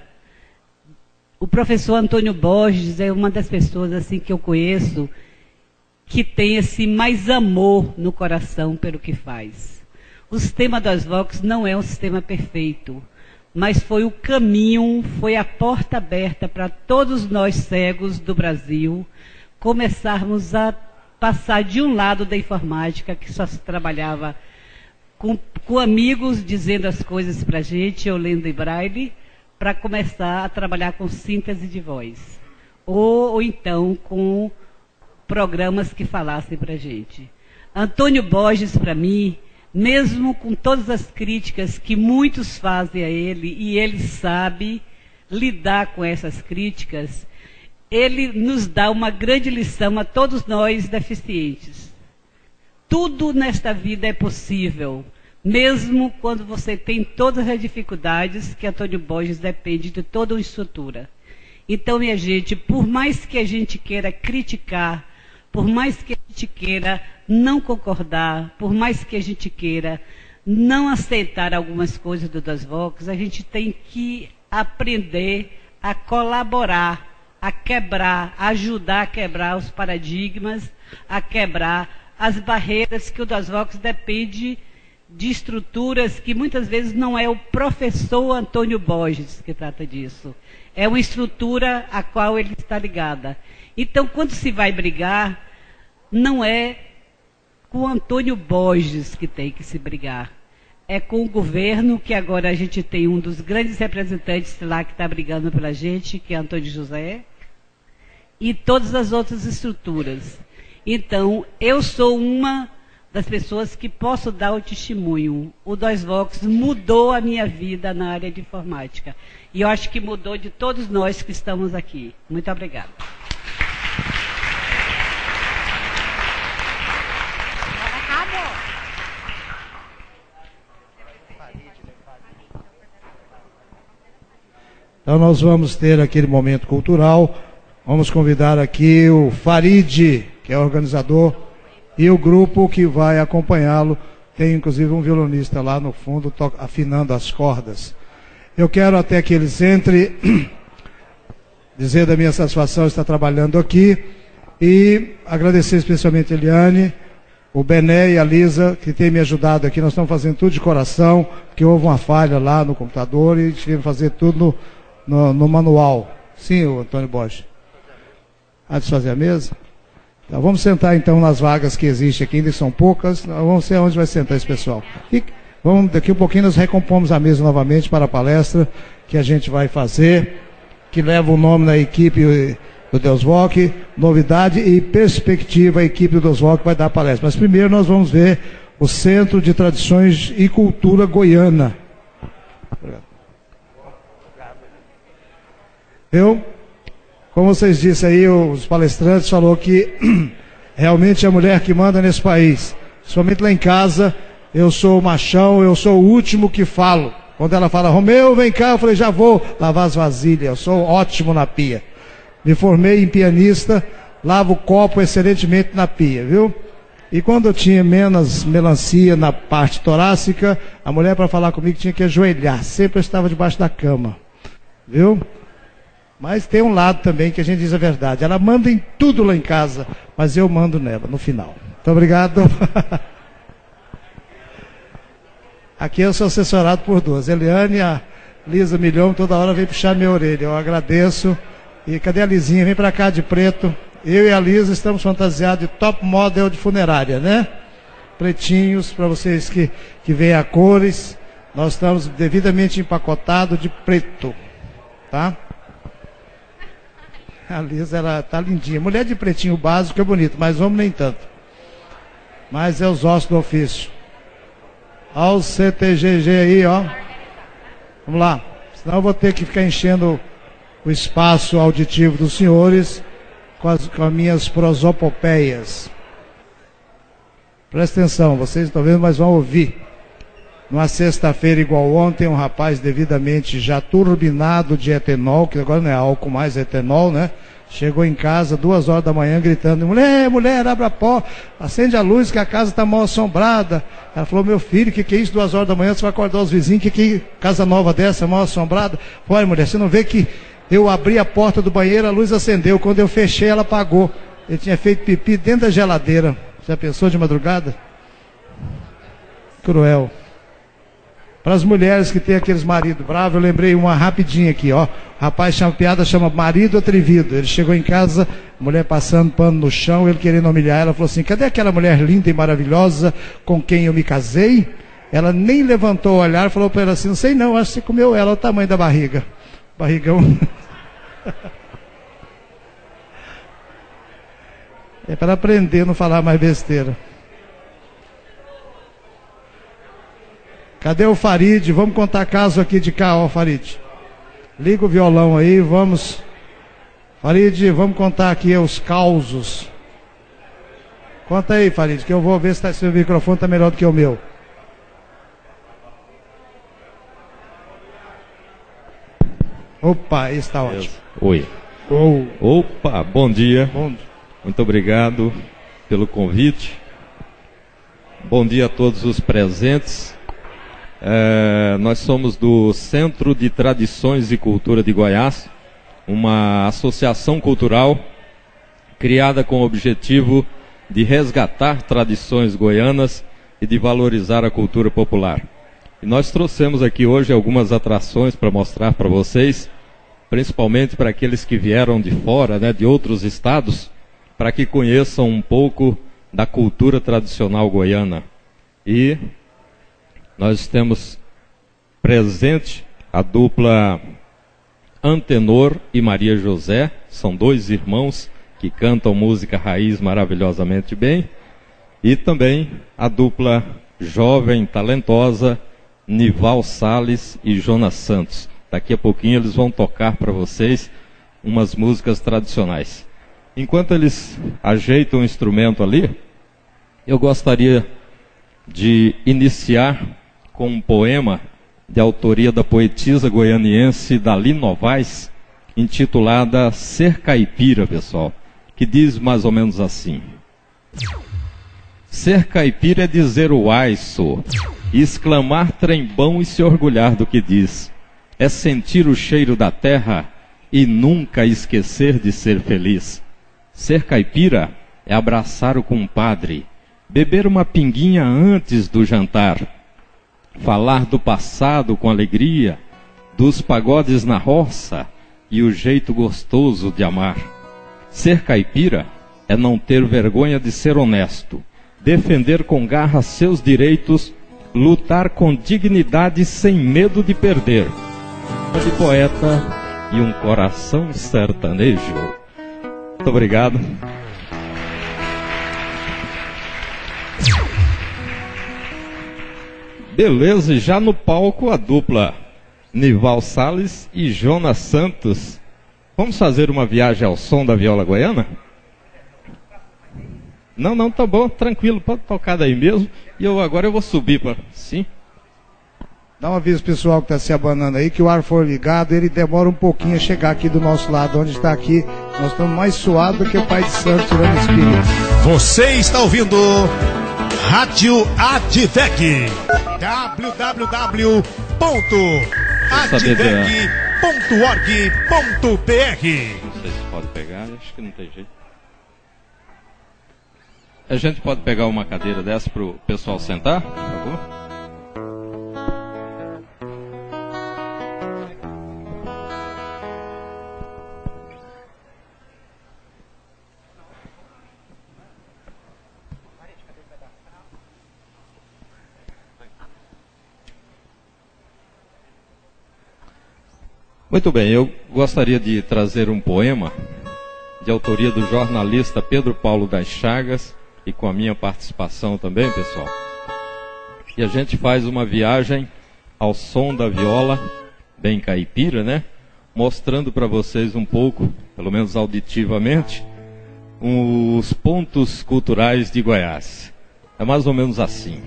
O professor Antônio Borges é uma das pessoas assim que eu conheço que tem esse mais amor no coração pelo que faz. O sistema das Vox não é um sistema perfeito, mas foi o caminho, foi a porta aberta para todos nós cegos do Brasil começarmos a passar de um lado da informática, que só se trabalhava com, com amigos dizendo as coisas para a gente, eu lendo em braille, para começar a trabalhar com síntese de voz. Ou, ou então com programas que falassem para a gente. Antônio Borges, para mim, mesmo com todas as críticas que muitos fazem a ele, e ele sabe lidar com essas críticas, ele nos dá uma grande lição a todos nós deficientes. Tudo nesta vida é possível, mesmo quando você tem todas as dificuldades, que Antônio Borges depende de toda uma estrutura. Então, minha gente, por mais que a gente queira criticar, por mais que a gente queira não concordar, por mais que a gente queira não aceitar algumas coisas do das Vox, a gente tem que aprender a colaborar, a quebrar, a ajudar a quebrar os paradigmas, a quebrar as barreiras, que o das Vox depende de estruturas que muitas vezes não é o professor Antônio Borges que trata disso. É uma estrutura a qual ele está ligada. Então, quando se vai brigar, não é com o Antônio Borges que tem que se brigar. É com o governo, que agora a gente tem um dos grandes representantes lá que está brigando pela gente, que é Antônio José, e todas as outras estruturas. Então, eu sou uma das pessoas que posso dar o testemunho. O das Vox mudou a minha vida na área de informática. E eu acho que mudou de todos nós que estamos aqui. Muito obrigada. Então nós vamos ter aquele momento cultural. Vamos convidar aqui o Farid, que é o organizador, e o grupo que vai acompanhá-lo. Tem inclusive um violonista lá no fundo afinando as cordas. Eu quero até que eles entrem, dizer da minha satisfação estar trabalhando aqui e agradecer especialmente a Eliane, o Bené e a Lisa, que têm me ajudado aqui. Nós estamos fazendo tudo de coração, porque houve uma falha lá no computador e tivemos que fazer tudo no, no, no manual. Sim, o Antônio Borges. Há de fazer a mesa? Então, vamos sentar então nas vagas que existem aqui, ainda são poucas. Vamos ver onde vai sentar esse pessoal. E vamos, daqui a um pouquinho nós recompomos a mesa novamente para a palestra que a gente vai fazer, que leva o nome da equipe do DEUSVOC, novidade e perspectiva. A equipe do DEUSVOC vai dar a palestra. Mas primeiro nós vamos ver o Centro de Tradições e Cultura Goiana. Obrigado. Eu, como vocês disseram aí, os palestrantes falaram que realmente é a mulher que manda nesse país. Somente lá em casa, eu sou o machão, eu sou o último que falo. Quando ela fala, Romeu, vem cá, eu falei, já vou lavar as vasilhas, eu sou ótimo na pia. Me formei em pianista, lavo o copo excelentemente na pia, viu? E quando eu tinha menos melancia na parte torácica, a mulher para falar comigo tinha que ajoelhar, sempre eu estava debaixo da cama, viu? Mas tem um lado também que a gente diz a verdade, ela manda em tudo lá em casa, mas eu mando nela, no final. Muito obrigado. Aqui eu sou assessorado por duas, Eliane e a Lisa Milhão, toda hora vem puxar minha orelha, eu agradeço. E cadê a Lizinha? Vem pra cá de preto. eu e a Lisa estamos fantasiados de top model de funerária, né? Pretinhos, para vocês que, que veem a cores. Nós estamos devidamente empacotados de preto, tá? A Lisa, ela tá lindinha. Mulher de pretinho básico é bonito, mas homem nem tanto. Mas é os ossos do ofício. Olha o C T G G aí, ó. Vamos lá. Senão eu vou ter que ficar enchendo o espaço auditivo dos senhores com as, com as minhas prosopopeias. Presta atenção, vocês estão vendo, mas vão ouvir. Numa sexta-feira igual ontem, um rapaz devidamente já turbinado de etanol, que agora não é álcool mais, é etanol, né? Chegou em casa duas horas da manhã gritando, mulher, mulher, abre a porta, acende a luz que a casa está mal assombrada. Ela falou, meu filho, o que, que é isso? Duas horas da manhã você vai acordar os vizinhos, que que casa nova dessa, mal assombrada? Olha, mulher, você não vê que eu abri a porta do banheiro, a luz acendeu, quando eu fechei ela apagou. Ele tinha feito pipi dentro da geladeira. Já pensou de madrugada? Cruel. Para as mulheres que têm aqueles maridos bravos, eu lembrei uma rapidinha aqui, ó. O rapaz chama piada, chama marido atrevido. Ele chegou em casa, a mulher passando pano no chão, ele querendo humilhar ela, falou assim, cadê aquela mulher linda e maravilhosa com quem eu me casei? Ela nem levantou o olhar, falou para ela assim, não sei não, acho que você comeu ela, olha o tamanho da barriga. Barrigão. É para aprender a não falar mais besteira. Cadê o Farid? Vamos contar caso aqui de cá, ó, Farid. Liga o violão aí, vamos. Farid, vamos contar aqui os causos. Conta aí, Farid, que eu vou ver se tá, seu microfone está melhor do que o meu. Opa, esse está ótimo. Oi. Oh. Opa, bom dia. Bom dia. Muito obrigado pelo convite. Bom dia a todos os presentes. É, nós somos do Centro de Tradições e Cultura de Goiás, uma associação cultural criada com o objetivo de resgatar tradições goianas e de valorizar a cultura popular. E nós trouxemos aqui hoje algumas atrações para mostrar para vocês, principalmente para aqueles que vieram de fora, né, de outros estados, para que conheçam um pouco da cultura tradicional goiana. E nós temos presente a dupla Antenor e Maria José, são dois irmãos que cantam música raiz maravilhosamente bem, e também a dupla jovem, talentosa, Nival Salles e Jonas Santos. Daqui a pouquinho eles vão tocar para vocês umas músicas tradicionais. Enquanto eles ajeitam o instrumento ali, eu gostaria de iniciar com um poema de autoria da poetisa goianiense Dali Novaes, intitulada Ser Caipira, pessoal, que diz mais ou menos assim. Ser caipira é dizer uai, sou, e exclamar trem bom e se orgulhar do que diz. É sentir o cheiro da terra e nunca esquecer de ser feliz. Ser caipira é abraçar o compadre, beber uma pinguinha antes do jantar, falar do passado com alegria, dos pagodes na roça e o jeito gostoso de amar. Ser caipira é não ter vergonha de ser honesto, defender com garra seus direitos, lutar com dignidade sem medo de perder. De poeta e um coração sertanejo. Muito obrigado. Beleza, e já no palco a dupla Nival Salles e Jonas Santos. Vamos fazer uma viagem ao som da viola goiana? Não, não, tá bom, tranquilo, pode tocar daí mesmo. E eu agora eu vou subir para... Sim? Dá um aviso pessoal que está se abanando aí, que o ar for ligado, ele demora um pouquinho a chegar aqui do nosso lado, onde está aqui. Nós estamos mais suados do que o Pai de Santo tirando espírito. Você está ouvindo Rádio Advec. w w w ponto advec ponto org ponto b r. Não sei se pode pegar, acho que não tem jeito. A gente pode pegar uma cadeira dessa para o pessoal sentar, por favor? Muito bem, eu gostaria de trazer um poema de autoria do jornalista Pedro Paulo das Chagas e com a minha participação também, pessoal. E a gente faz uma viagem ao som da viola, bem caipira, né? Mostrando para vocês um pouco, pelo menos auditivamente, os pontos culturais de Goiás. É mais ou menos assim.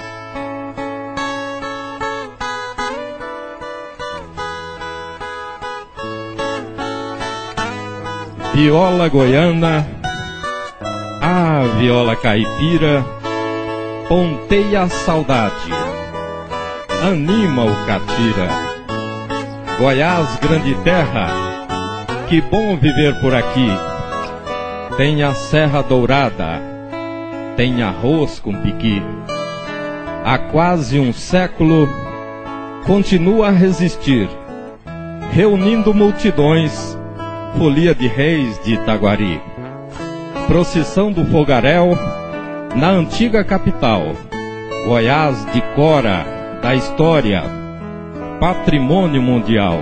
Viola goiana, a viola caipira, ponteia a saudade, anima o catira. Goiás, grande terra, que bom viver por aqui. Tem a Serra Dourada, tem arroz com piqui. Há quase um século, continua a resistir, reunindo multidões, folia de reis de Itaguari. Procissão do fogaréu, na antiga capital. Goiás de Cora, da história, patrimônio mundial.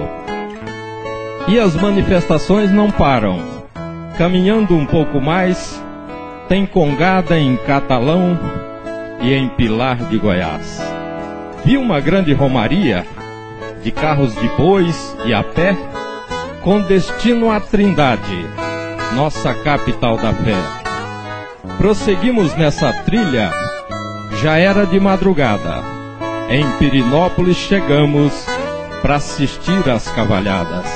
E as manifestações não param. Caminhando um pouco mais, tem congada em Catalão e em Pilar de Goiás. Vi uma grande romaria de carros de bois e a pé, com destino à Trindade, nossa capital da fé. Prosseguimos nessa trilha, já era de madrugada. Em Pirinópolis chegamos para assistir às cavalhadas.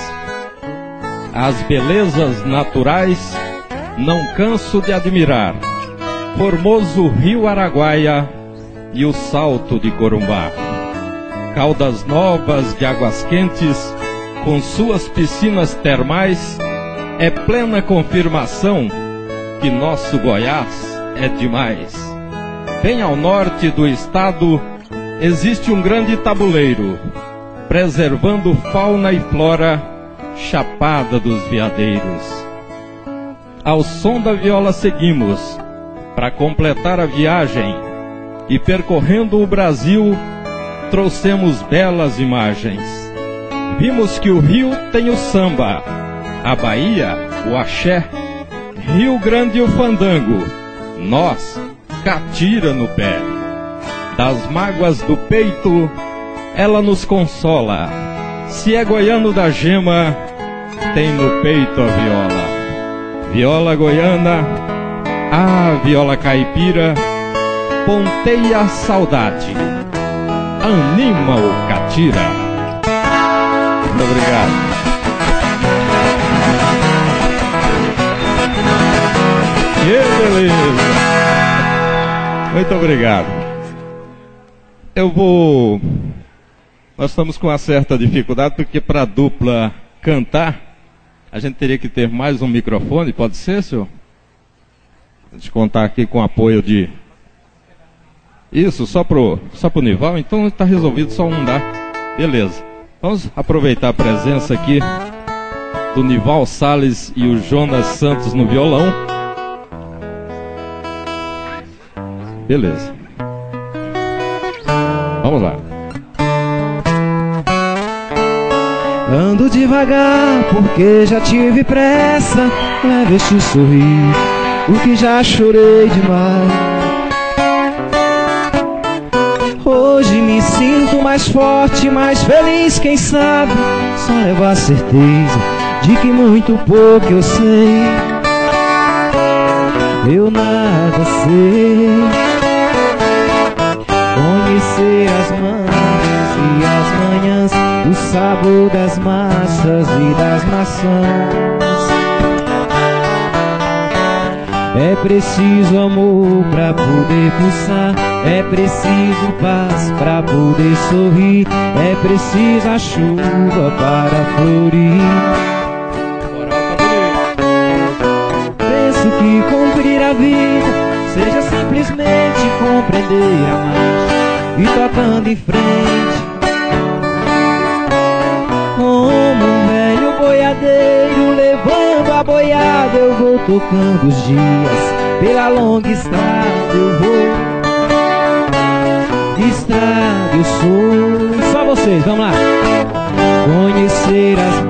As belezas naturais não canso de admirar. Formoso Rio Araguaia e o Salto de Corumbá. Caldas Novas de Águas Quentes, com suas piscinas termais, é plena confirmação que nosso Goiás é demais. Bem ao norte do estado existe um grande tabuleiro, preservando fauna e flora, Chapada dos Veadeiros. Ao som da viola seguimos, para completar a viagem, e percorrendo o Brasil, trouxemos belas imagens. Vimos que o Rio tem o samba, a Bahia, o axé, Rio Grande o fandango, nós, catira no pé. Das mágoas do peito, ela nos consola. Se é goiano da gema, tem no peito a viola. Viola goiana, a viola caipira, ponteia a saudade, anima o catira. Muito obrigado. Que beleza! Muito obrigado. Eu vou... Nós estamos com uma certa dificuldade, porque para a dupla cantar, a gente teria que ter mais um microfone, pode ser, senhor? A gente contar aqui com o apoio de... Isso, só pro, só pro Nival, então está resolvido, só um dá. Beleza. Vamos aproveitar a presença aqui do Nival Salles e o Jonas Santos no violão. Beleza. Vamos lá. Ando devagar porque já tive pressa, leve este sorrir, porque já chorei demais. Hoje me sinto mais forte, mais feliz, quem sabe só levo a certeza de que muito pouco eu sei. Eu nada sei, conhecer as manhas e as manhãs, o sabor das massas e das maçãs. É preciso amor pra poder pulsar, é preciso paz pra poder sorrir, é preciso a chuva para florir. Penso que cumprir a vida seja simplesmente compreender a marcha e tocando em frente. Como um velho boiadeiro levando a boiada, eu vou tocando os dias, pela longa estrada eu vou. Estrada eu sou. Só vocês, vamos lá. conhecer as,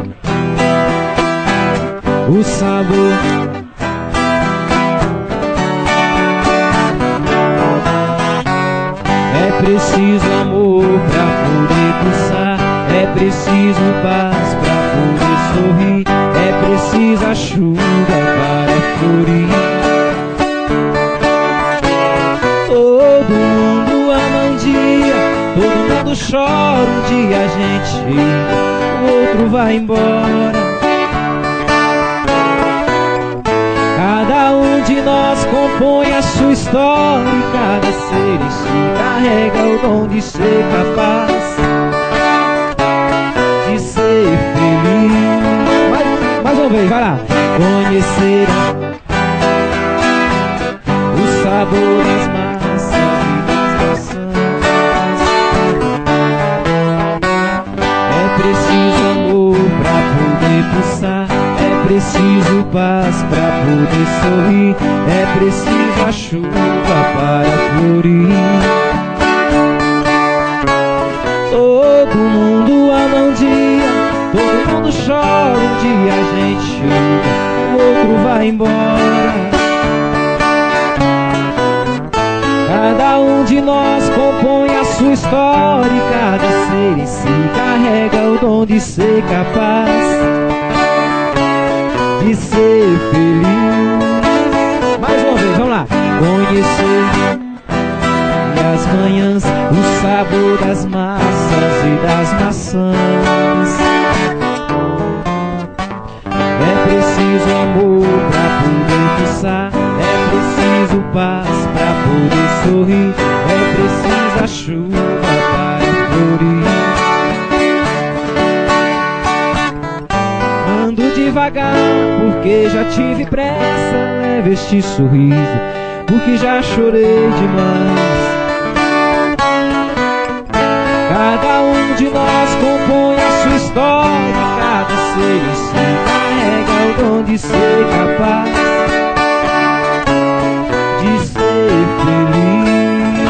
o sabor. É preciso amor pra poder pulsar, é preciso paz pra poder sorrir, é preciso a chuva para florir. Todo mundo ama um dia, todo mundo chora um dia, a gente, o outro vai embora. Cada um de nós compõe a sua história e cada ser em si carrega o dom de ser capaz de ser feliz. Mais, mais uma vez, vai lá. Conhecer o sabor das massas e das maçãs. É preciso amor pra poder pulsar, é preciso paz pra poder sorrir, é preciso a chuva para florir. Todo mundo ama um dia, todo mundo chora um dia, a gente chega, o outro vai embora. Cada um de nós compõe a sua história e cada ser em si carrega o dom de ser capaz de ser feliz. Mais uma vez, vamos lá. Conhecer e as manhãs, o sabor das massas e das maçãs. É preciso amor pra poder pulsar, é preciso paz pra poder sorrir, é preciso a chuva para florir. Ando devagar, porque já tive pressa, leve este sorriso, porque já chorei demais. Cada um de nós compõe a sua história, cada ser em si carrega o dom de ser capaz de ser feliz.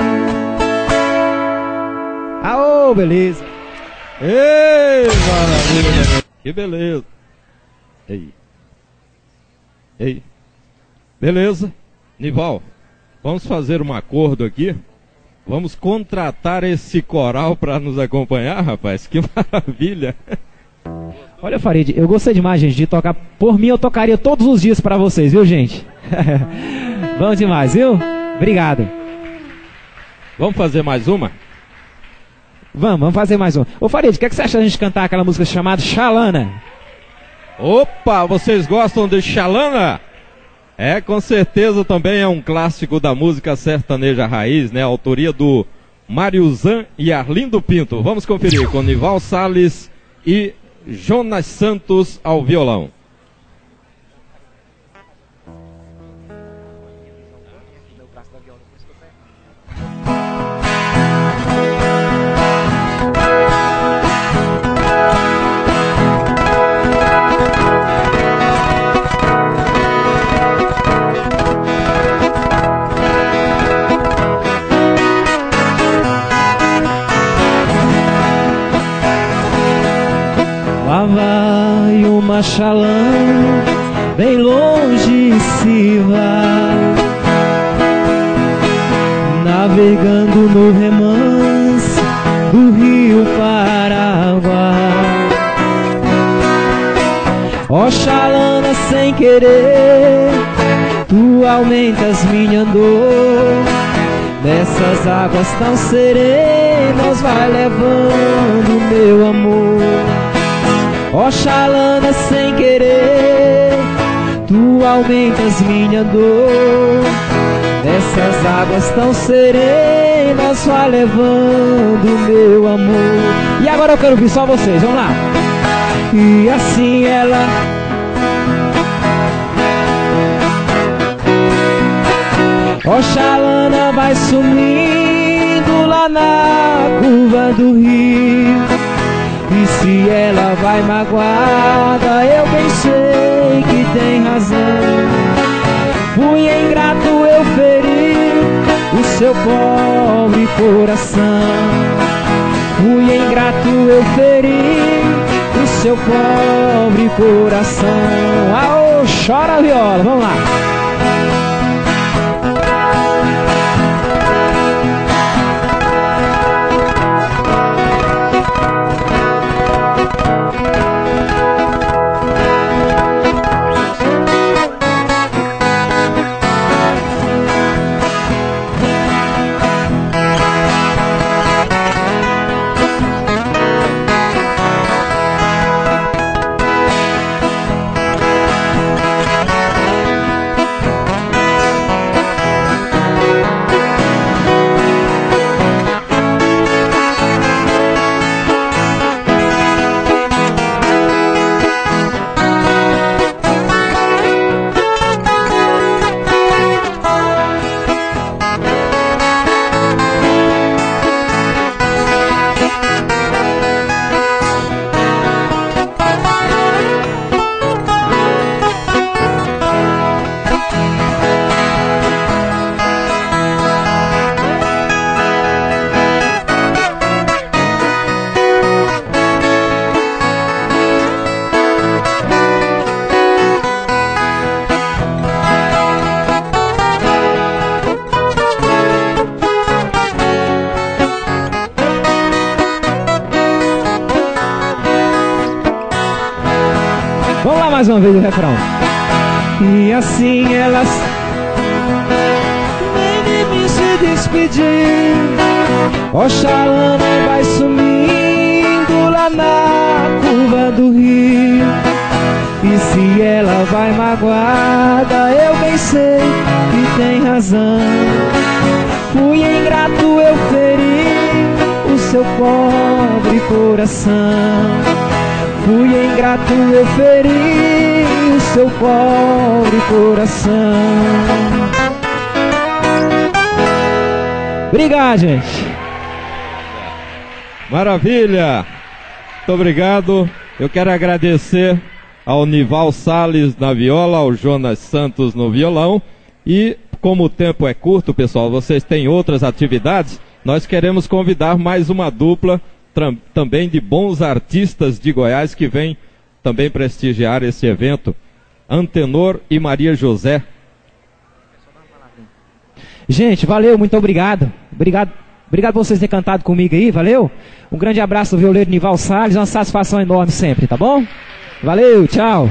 Aô, beleza! Ei, maravilha! Que beleza! Ei. Ei. Beleza? Nival, vamos fazer um acordo aqui? Vamos contratar esse coral para nos acompanhar, rapaz? Que maravilha! Olha, Farid, eu gostei demais, gente, de tocar. Por mim, eu tocaria todos os dias para vocês, viu, gente? Bom demais, viu? Obrigado. Vamos fazer mais uma? Vamos, vamos fazer mais uma. Ô, Farid, o que, é que você acha da gente cantar aquela música chamada Xalana? Opa, vocês gostam de Xalana? É, com certeza também é um clássico da música sertaneja raiz, né? A autoria do Mariuzan e Arlindo Pinto. Vamos conferir com Nival Salles e Jonas Santos ao violão. Lá vai uma xalã, bem longe se vai, navegando no remanso do rio Paraguai. Ó xalana, sem querer, tu aumentas minha dor, nessas águas tão serenas vai levando meu amor. Ó xalana, sem querer, tu aumentas minha dor, nessas águas tão serenas vai levando meu amor. E agora eu quero ouvir só vocês, vamos lá. E assim ela ó xalana, vai sumindo lá na curva do rio. E se ela vai magoada, eu bem sei que tem razão. Fui ingrato, eu feri o seu pobre coração. fui ingrato, eu feri o seu pobre coração. Aô, chora a viola, vamos lá. Mais uma vez o refrão. E assim elas vem de mim se despedir. Oxalá vai sumindo lá na curva do rio. E se ela vai magoada, eu bem sei que tem razão. Fui ingrato, eu feri o seu pobre coração. Fui ingrato, eu feri o seu pobre coração. Obrigado, gente. Maravilha. Muito obrigado. Eu quero agradecer ao Nival Salles na viola, ao Jonas Santos no violão. E como o tempo é curto, pessoal, vocês têm outras atividades, nós queremos convidar mais uma dupla também de bons artistas de Goiás que vem também prestigiar esse evento. Antenor e Maria José. Gente, valeu, muito obrigado. Obrigado, obrigado por vocês terem cantado comigo aí, valeu? Um grande abraço do violeiro Nival Salles, uma satisfação enorme sempre, tá bom? Valeu, tchau.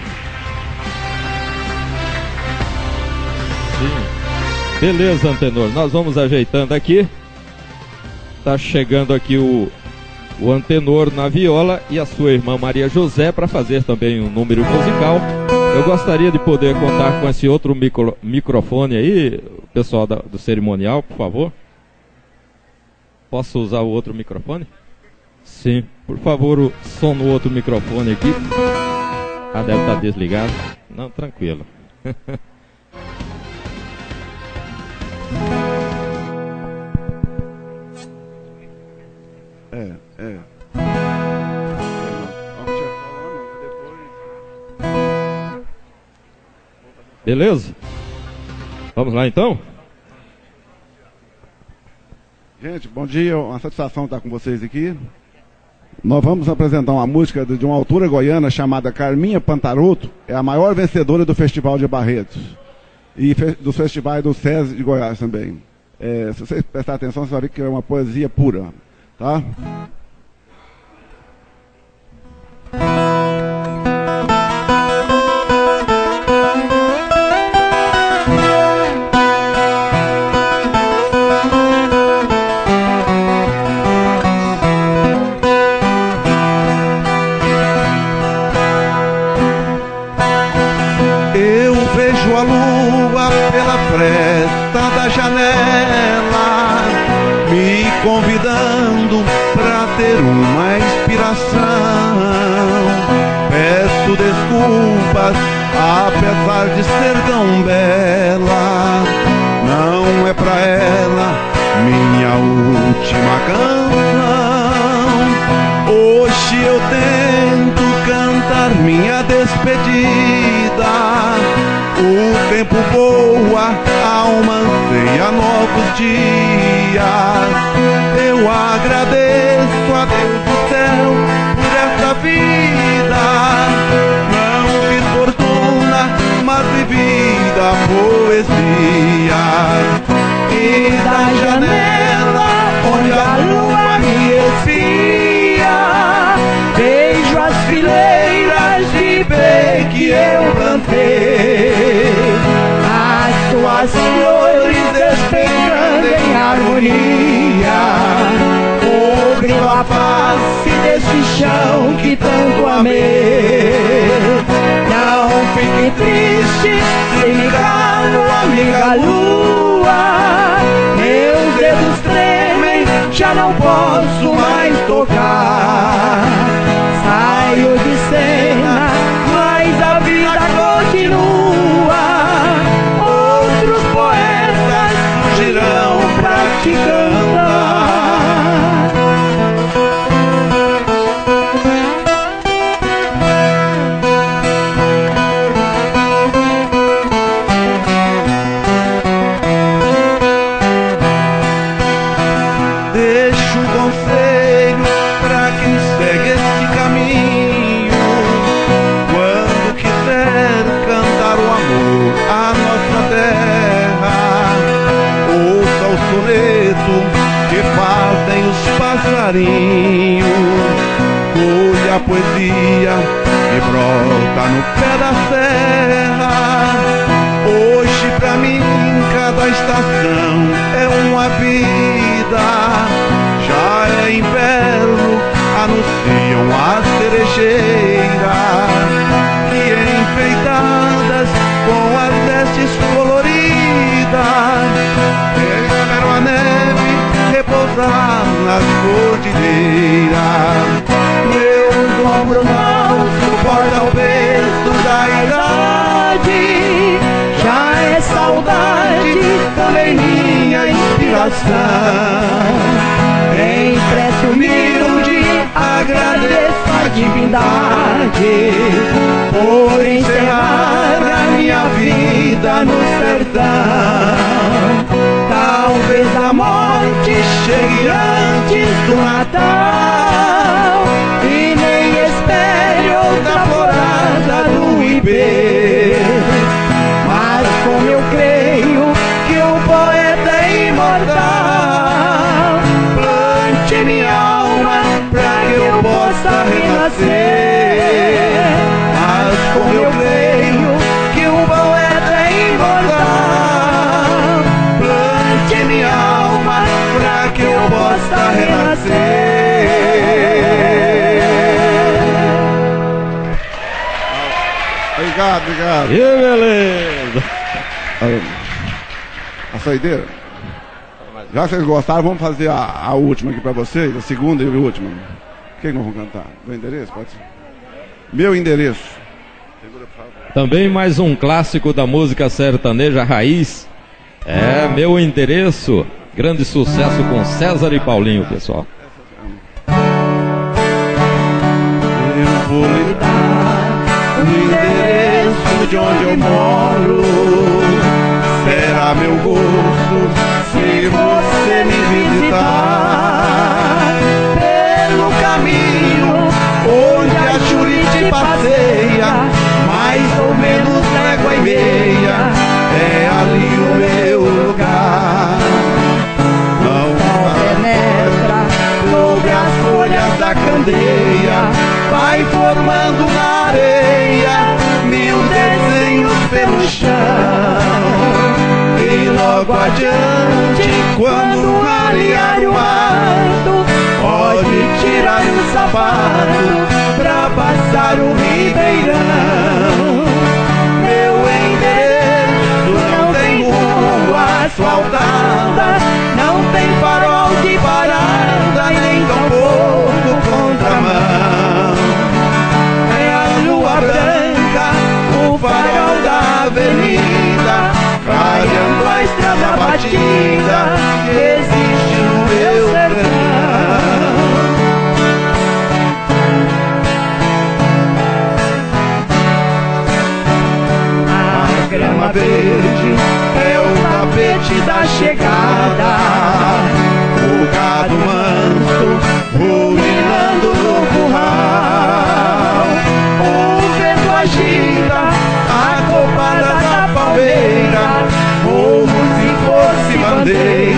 Sim. Beleza, Antenor, nós vamos ajeitando aqui. Tá chegando aqui o o Antenor na viola e a sua irmã Maria José para fazer também um número musical. Eu gostaria de poder contar com esse outro micro, microfone aí, pessoal da, do cerimonial, por favor. Posso usar o outro microfone? Sim, por favor, o som no outro microfone aqui. Ah, deve estar desligado. Não, tranquilo. É, é. Beleza? Vamos lá então? Gente, bom dia, uma satisfação estar com vocês aqui. Nós vamos apresentar uma música de uma autora goiana chamada Carminha Pantaroto, é a maior vencedora do Festival de Barretos e fe dos festivais do SESI de Goiás também. É, se vocês prestarem atenção, vocês vão ver que é uma poesia pura, tá? Eu vejo a lua pela fresta da janela, me convidando pra ter uma inspiração. Peço desculpas, apesar de ser tão bela, não é pra ela minha última canção. Hoje eu tento cantar minha despedida. O tempo voa, a alma anseia novos dias. Eu agradeço da janela onde a lua me espia, vejo as fileiras de ipê que eu plantei, as suas flores despejando em harmonia, cobrindo a face desse chão que tanto amei. Não fique triste se me calo, amiga lua, meus dedos tremem, já não posso mais tocar. Saio de cena, mas a vida continua, outros poetas surgirão pra te cantar. Colhe a poesia que brota no pé da serra. Hoje pra mim cada estação é uma vida. Já é inverno, anunciam as cerejeiras que enfeitadas com as vestes coloridas esperam a neve repousar nas cordilheiras. Meus ombros não suportam o peso da idade, já é saudade também minha inspiração. Em prece humilde agradeço a divindade por encerrar a minha vida no sertão. Talvez a morte chegue antes do Natal e nem espere outra florada do ipê. Mas como eu creio que o poeta é imortal, plante minha alma pra que eu possa renascer. Mas como eu creio que o poeta é imortal, minha alma pra que eu possa renascer. Obrigado, obrigado. E beleza. A saideira. Já que vocês gostaram, vamos fazer a, a última aqui pra vocês, a segunda e a última. O que nós vamos cantar? Meu endereço? Pode ser? Meu endereço. Também mais um clássico da música sertaneja raiz. É, Meu Endereço, grande sucesso com César e Paulinho, pessoal. Eu vou lhe dar o endereço de onde eu moro. Será meu gosto se você me visitar. Pelo caminho onde a Jurite passeia, mais ou menos légua e meia, é ali o meu lugar. Não penetra sobre as folhas da candeia, vai formando na areia mil desenhos pelo chão. E logo adiante, quando rarear o mato, pode tirar o sapato pra passar o ribeirão. Meu endereço não tem rua asfaltada, não tem farol de parada e nem tampouco contramão. É a lua branca, o farol da avenida, clareando a estrada batida que existe no meu sertão. Grama verde é o tapete da chegada, o gado manso ruminando no curral, o vento agita a copada da palmeira como se fosse bandeira.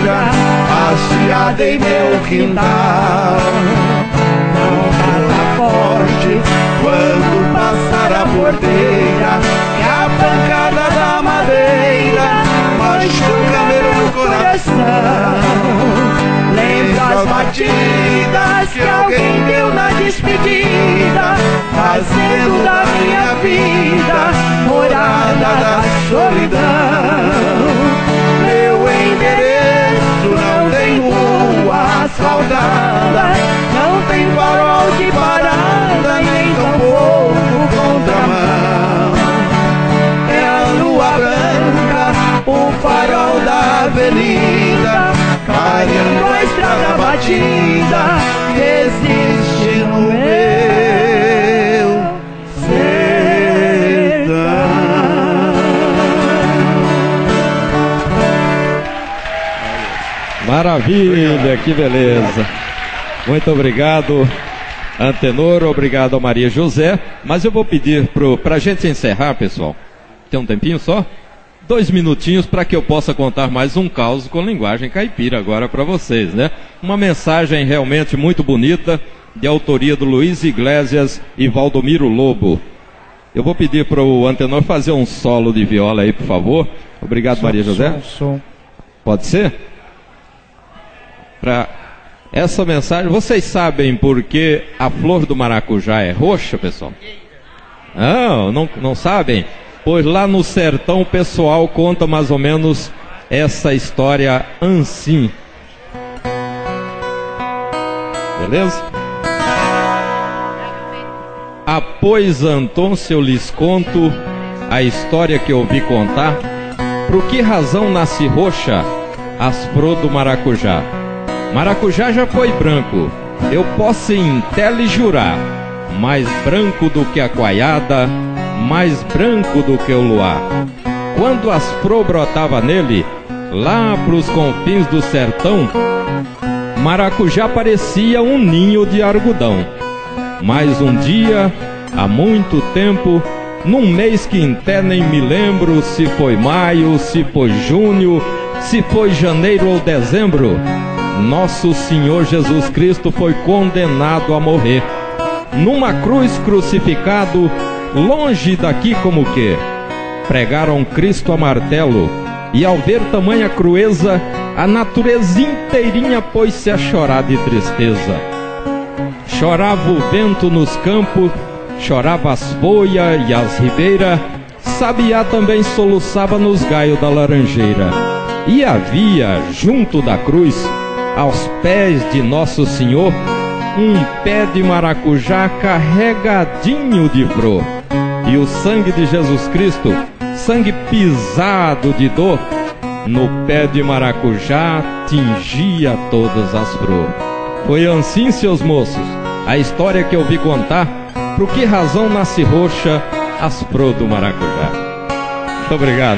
passeada em meu quintal. Não bata forte quando passar a porteira, que a pancada da madeira machuca meu coração. Lembro as batidas que alguém deu na despedida, fazendo da minha vida morada da solidão. Meu endereço não tem rua asfaltada, não tem farol de parada e nem tampouco contramão. É a lua branca, o farol da avenida, clareando a estrada batida que existe no meu sertão. Maravilha, que beleza. Muito obrigado, Antenor, obrigado a Maria José. Mas eu vou pedir para a gente encerrar, pessoal. Tem um tempinho só? Dois minutinhos para que eu possa contar mais um caos com linguagem caipira agora para vocês, né? Uma mensagem realmente muito bonita, de autoria do Luiz Iglesias e Valdomiro Lobo. Eu vou pedir para o Antenor fazer um solo de viola aí, por favor. Obrigado, som, Maria José. Som, som. Pode ser? Para essa mensagem, vocês sabem por que a flor do maracujá é roxa, pessoal? Não, não, não sabem? Pois lá no sertão o pessoal conta mais ou menos essa história assim. Beleza? Após Antônio, eu lhes conto a história que eu ouvi contar. Por que razão nasce roxa as flores do maracujá? Maracujá já foi branco, eu posso em tele jurar, mais branco do que a coaiada, mais branco do que o luar. Quando as flores brotavam nele, lá pros confins do sertão, maracujá parecia um ninho de algodão. Mas um dia, há muito tempo, num mês que até nem me lembro se foi maio, se foi junho, se foi janeiro ou dezembro, nosso Senhor Jesus Cristo foi condenado a morrer numa cruz crucificado, longe daqui como que pregaram Cristo a martelo, e ao ver tamanha crueza, a natureza inteirinha pôs-se a chorar de tristeza. Chorava o vento nos campos, chorava as folhas e as ribeiras, sabiá também soluçava nos galhos da laranjeira. E havia, junto da cruz, aos pés de Nosso Senhor, um pé de maracujá carregadinho de flor. E o sangue de Jesus Cristo, sangue pisado de dor, no pé de maracujá tingia todas as flores. Foi assim, seus moços, a história que eu vi contar, por que razão nasce roxa as flores do maracujá. Muito obrigado.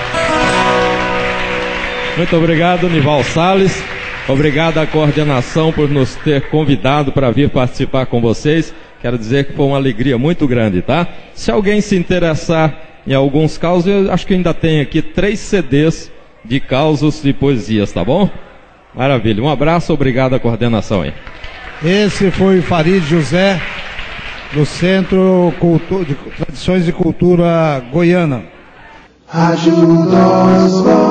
Muito obrigado, Nival Salles. Obrigado à coordenação por nos ter convidado para vir participar com vocês. Quero dizer que foi uma alegria muito grande, tá? Se alguém se interessar em alguns causos, eu acho que ainda tem aqui três C Ds de causos e poesias, tá bom? Maravilha. Um abraço, obrigado à coordenação aí. Esse foi Farid José, do Centro Cultu- de Tradições e Cultura Goiana. Ajuda os